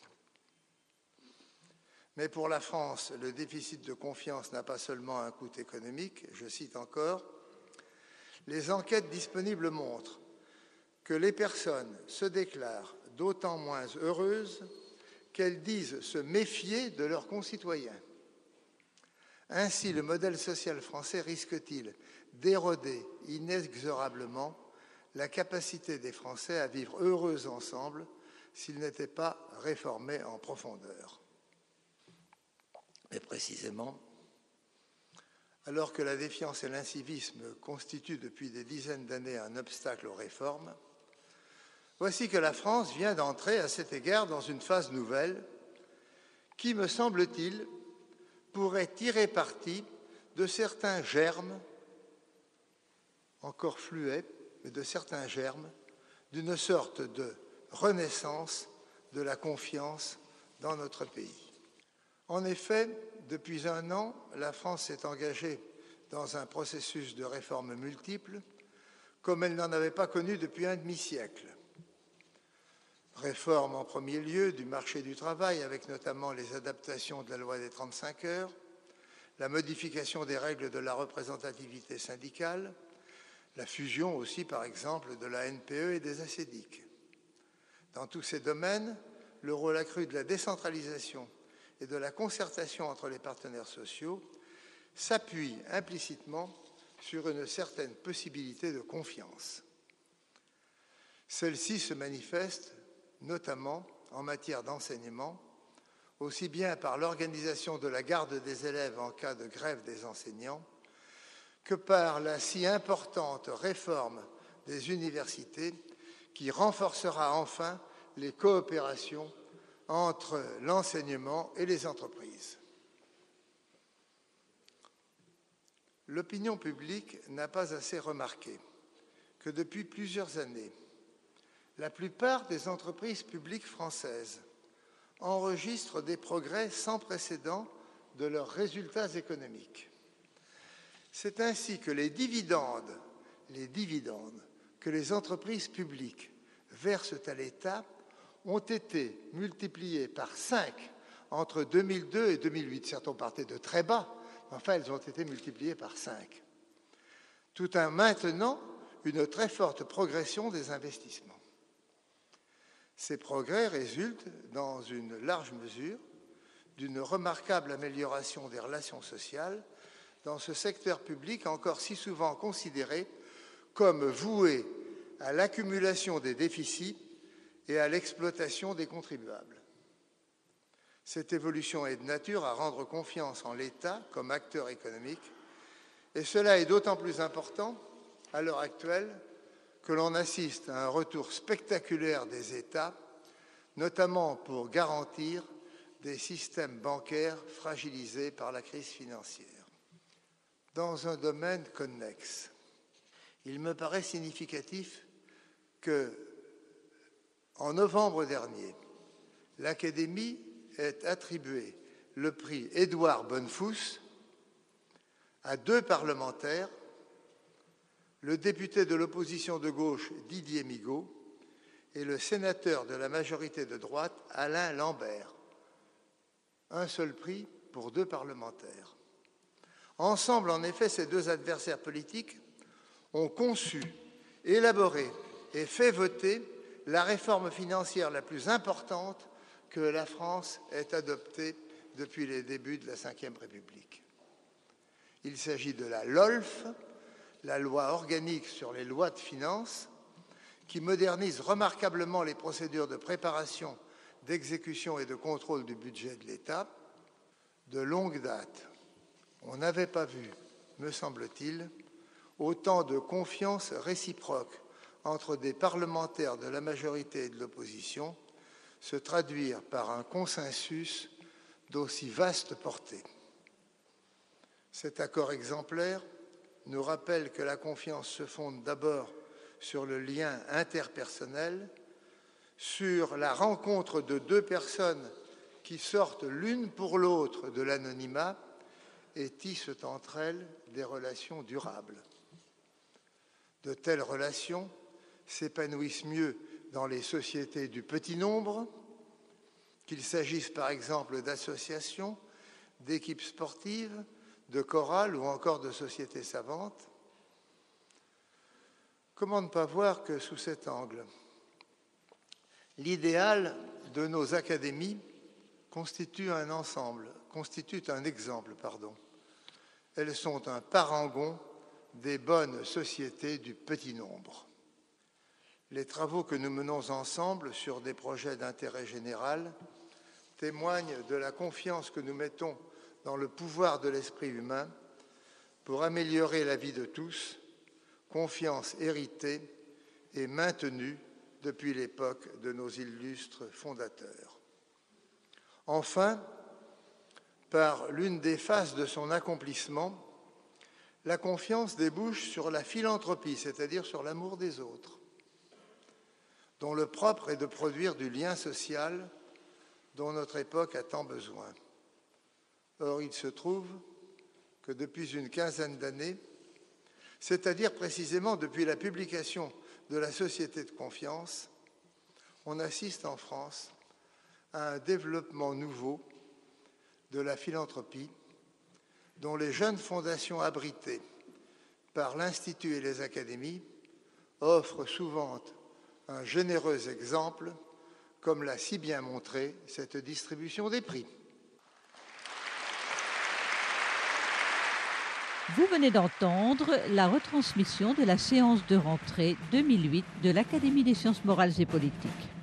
Mais pour la France, le déficit de confiance n'a pas seulement un coût économique. Je cite encore, « Les enquêtes disponibles montrent que les personnes se déclarent d'autant moins heureuses qu'elles disent se méfier de leurs concitoyens. Ainsi, le modèle social français risque-t-il d'éroder inexorablement la capacité des Français à vivre heureux ensemble s'il n'était pas réformé en profondeur. » Mais précisément, alors que la défiance et l'incivisme constituent depuis des dizaines d'années un obstacle aux réformes, voici que la France vient d'entrer à cet égard dans une phase nouvelle qui, me semble-t-il, pourrait tirer parti de certains germes, encore fluets, mais de certains germes, d'une sorte de renaissance de la confiance dans notre pays. En effet, depuis un an, la France s'est engagée dans un processus de réformes multiples comme elle n'en avait pas connu depuis un demi-siècle. Réforme en premier lieu du marché du travail, avec notamment les adaptations de la loi des trente-cinq heures, la modification des règles de la représentativité syndicale, la fusion aussi, par exemple, de la N P E et des ACEDIC. Dans tous ces domaines, le rôle accru de la décentralisation et de la concertation entre les partenaires sociaux s'appuie implicitement sur une certaine possibilité de confiance. Celle-ci se manifeste notamment en matière d'enseignement, aussi bien par l'organisation de la garde des élèves en cas de grève des enseignants que par la si importante réforme des universités qui renforcera enfin les coopérations entre l'enseignement et les entreprises. L'opinion publique n'a pas assez remarqué que depuis plusieurs années, la plupart des entreprises publiques françaises enregistrent des progrès sans précédent de leurs résultats économiques. C'est ainsi que les dividendes, les dividendes que les entreprises publiques versent à l'État ont été multipliés par cinq entre deux mille deux et deux mille huit. Certains partaient de très bas, mais enfin, elles ont été multipliées par cinq, tout en maintenant une très forte progression des investissements. Ces progrès résultent, dans une large mesure, d'une remarquable amélioration des relations sociales dans ce secteur public encore si souvent considéré comme voué à l'accumulation des déficits et à l'exploitation des contribuables. Cette évolution est de nature à rendre confiance en l'État comme acteur économique, et cela est d'autant plus important à l'heure actuelle que l'on assiste à un retour spectaculaire des États, notamment pour garantir des systèmes bancaires fragilisés par la crise financière. Dans un domaine connexe, il me paraît significatif que, en novembre dernier, l'Académie est attribué le prix Édouard Bonnefosse à deux parlementaires, le député de l'opposition de gauche Didier Migaud et le sénateur de la majorité de droite Alain Lambert. Un seul prix pour deux parlementaires. Ensemble, en effet, ces deux adversaires politiques ont conçu, élaboré et fait voter la réforme financière la plus importante que la France ait adoptée depuis les débuts de la Cinquième République. Il s'agit de la L O L F, la loi organique sur les lois de finances, qui modernise remarquablement les procédures de préparation, d'exécution et de contrôle du budget de l'État. De longue date, on n'avait pas vu, me semble-t-il, autant de confiance réciproque entre des parlementaires de la majorité et de l'opposition se traduire par un consensus d'aussi vaste portée. Cet accord exemplaire nous rappelle que la confiance se fonde d'abord sur le lien interpersonnel, sur la rencontre de deux personnes qui sortent l'une pour l'autre de l'anonymat et tissent entre elles des relations durables. De telles relations s'épanouissent mieux dans les sociétés du petit nombre, qu'il s'agisse par exemple d'associations, d'équipes sportives, de chorales ou encore de sociétés savantes. Comment ne pas voir que sous cet angle, l'idéal de nos académies constitue un ensemble, constitue un exemple, pardon. Elles sont un parangon des bonnes sociétés du petit nombre. Les travaux que nous menons ensemble sur des projets d'intérêt général témoignent de la confiance que nous mettons dans le pouvoir de l'esprit humain pour améliorer la vie de tous, confiance héritée et maintenue depuis l'époque de nos illustres fondateurs. Enfin, par l'une des phases de son accomplissement, la confiance débouche sur la philanthropie, c'est-à-dire sur l'amour des autres, dont le propre est de produire du lien social dont notre époque a tant besoin. Or, il se trouve que depuis une quinzaine d'années, c'est-à-dire précisément depuis la publication de la Société de confiance, on assiste en France à un développement nouveau de la philanthropie dont les jeunes fondations abritées par l'Institut et les académies offrent souvent un généreux exemple, comme l'a si bien montré cette distribution des prix. Vous venez d'entendre la retransmission de la séance de rentrée deux mille huit de l'Académie des sciences morales et politiques.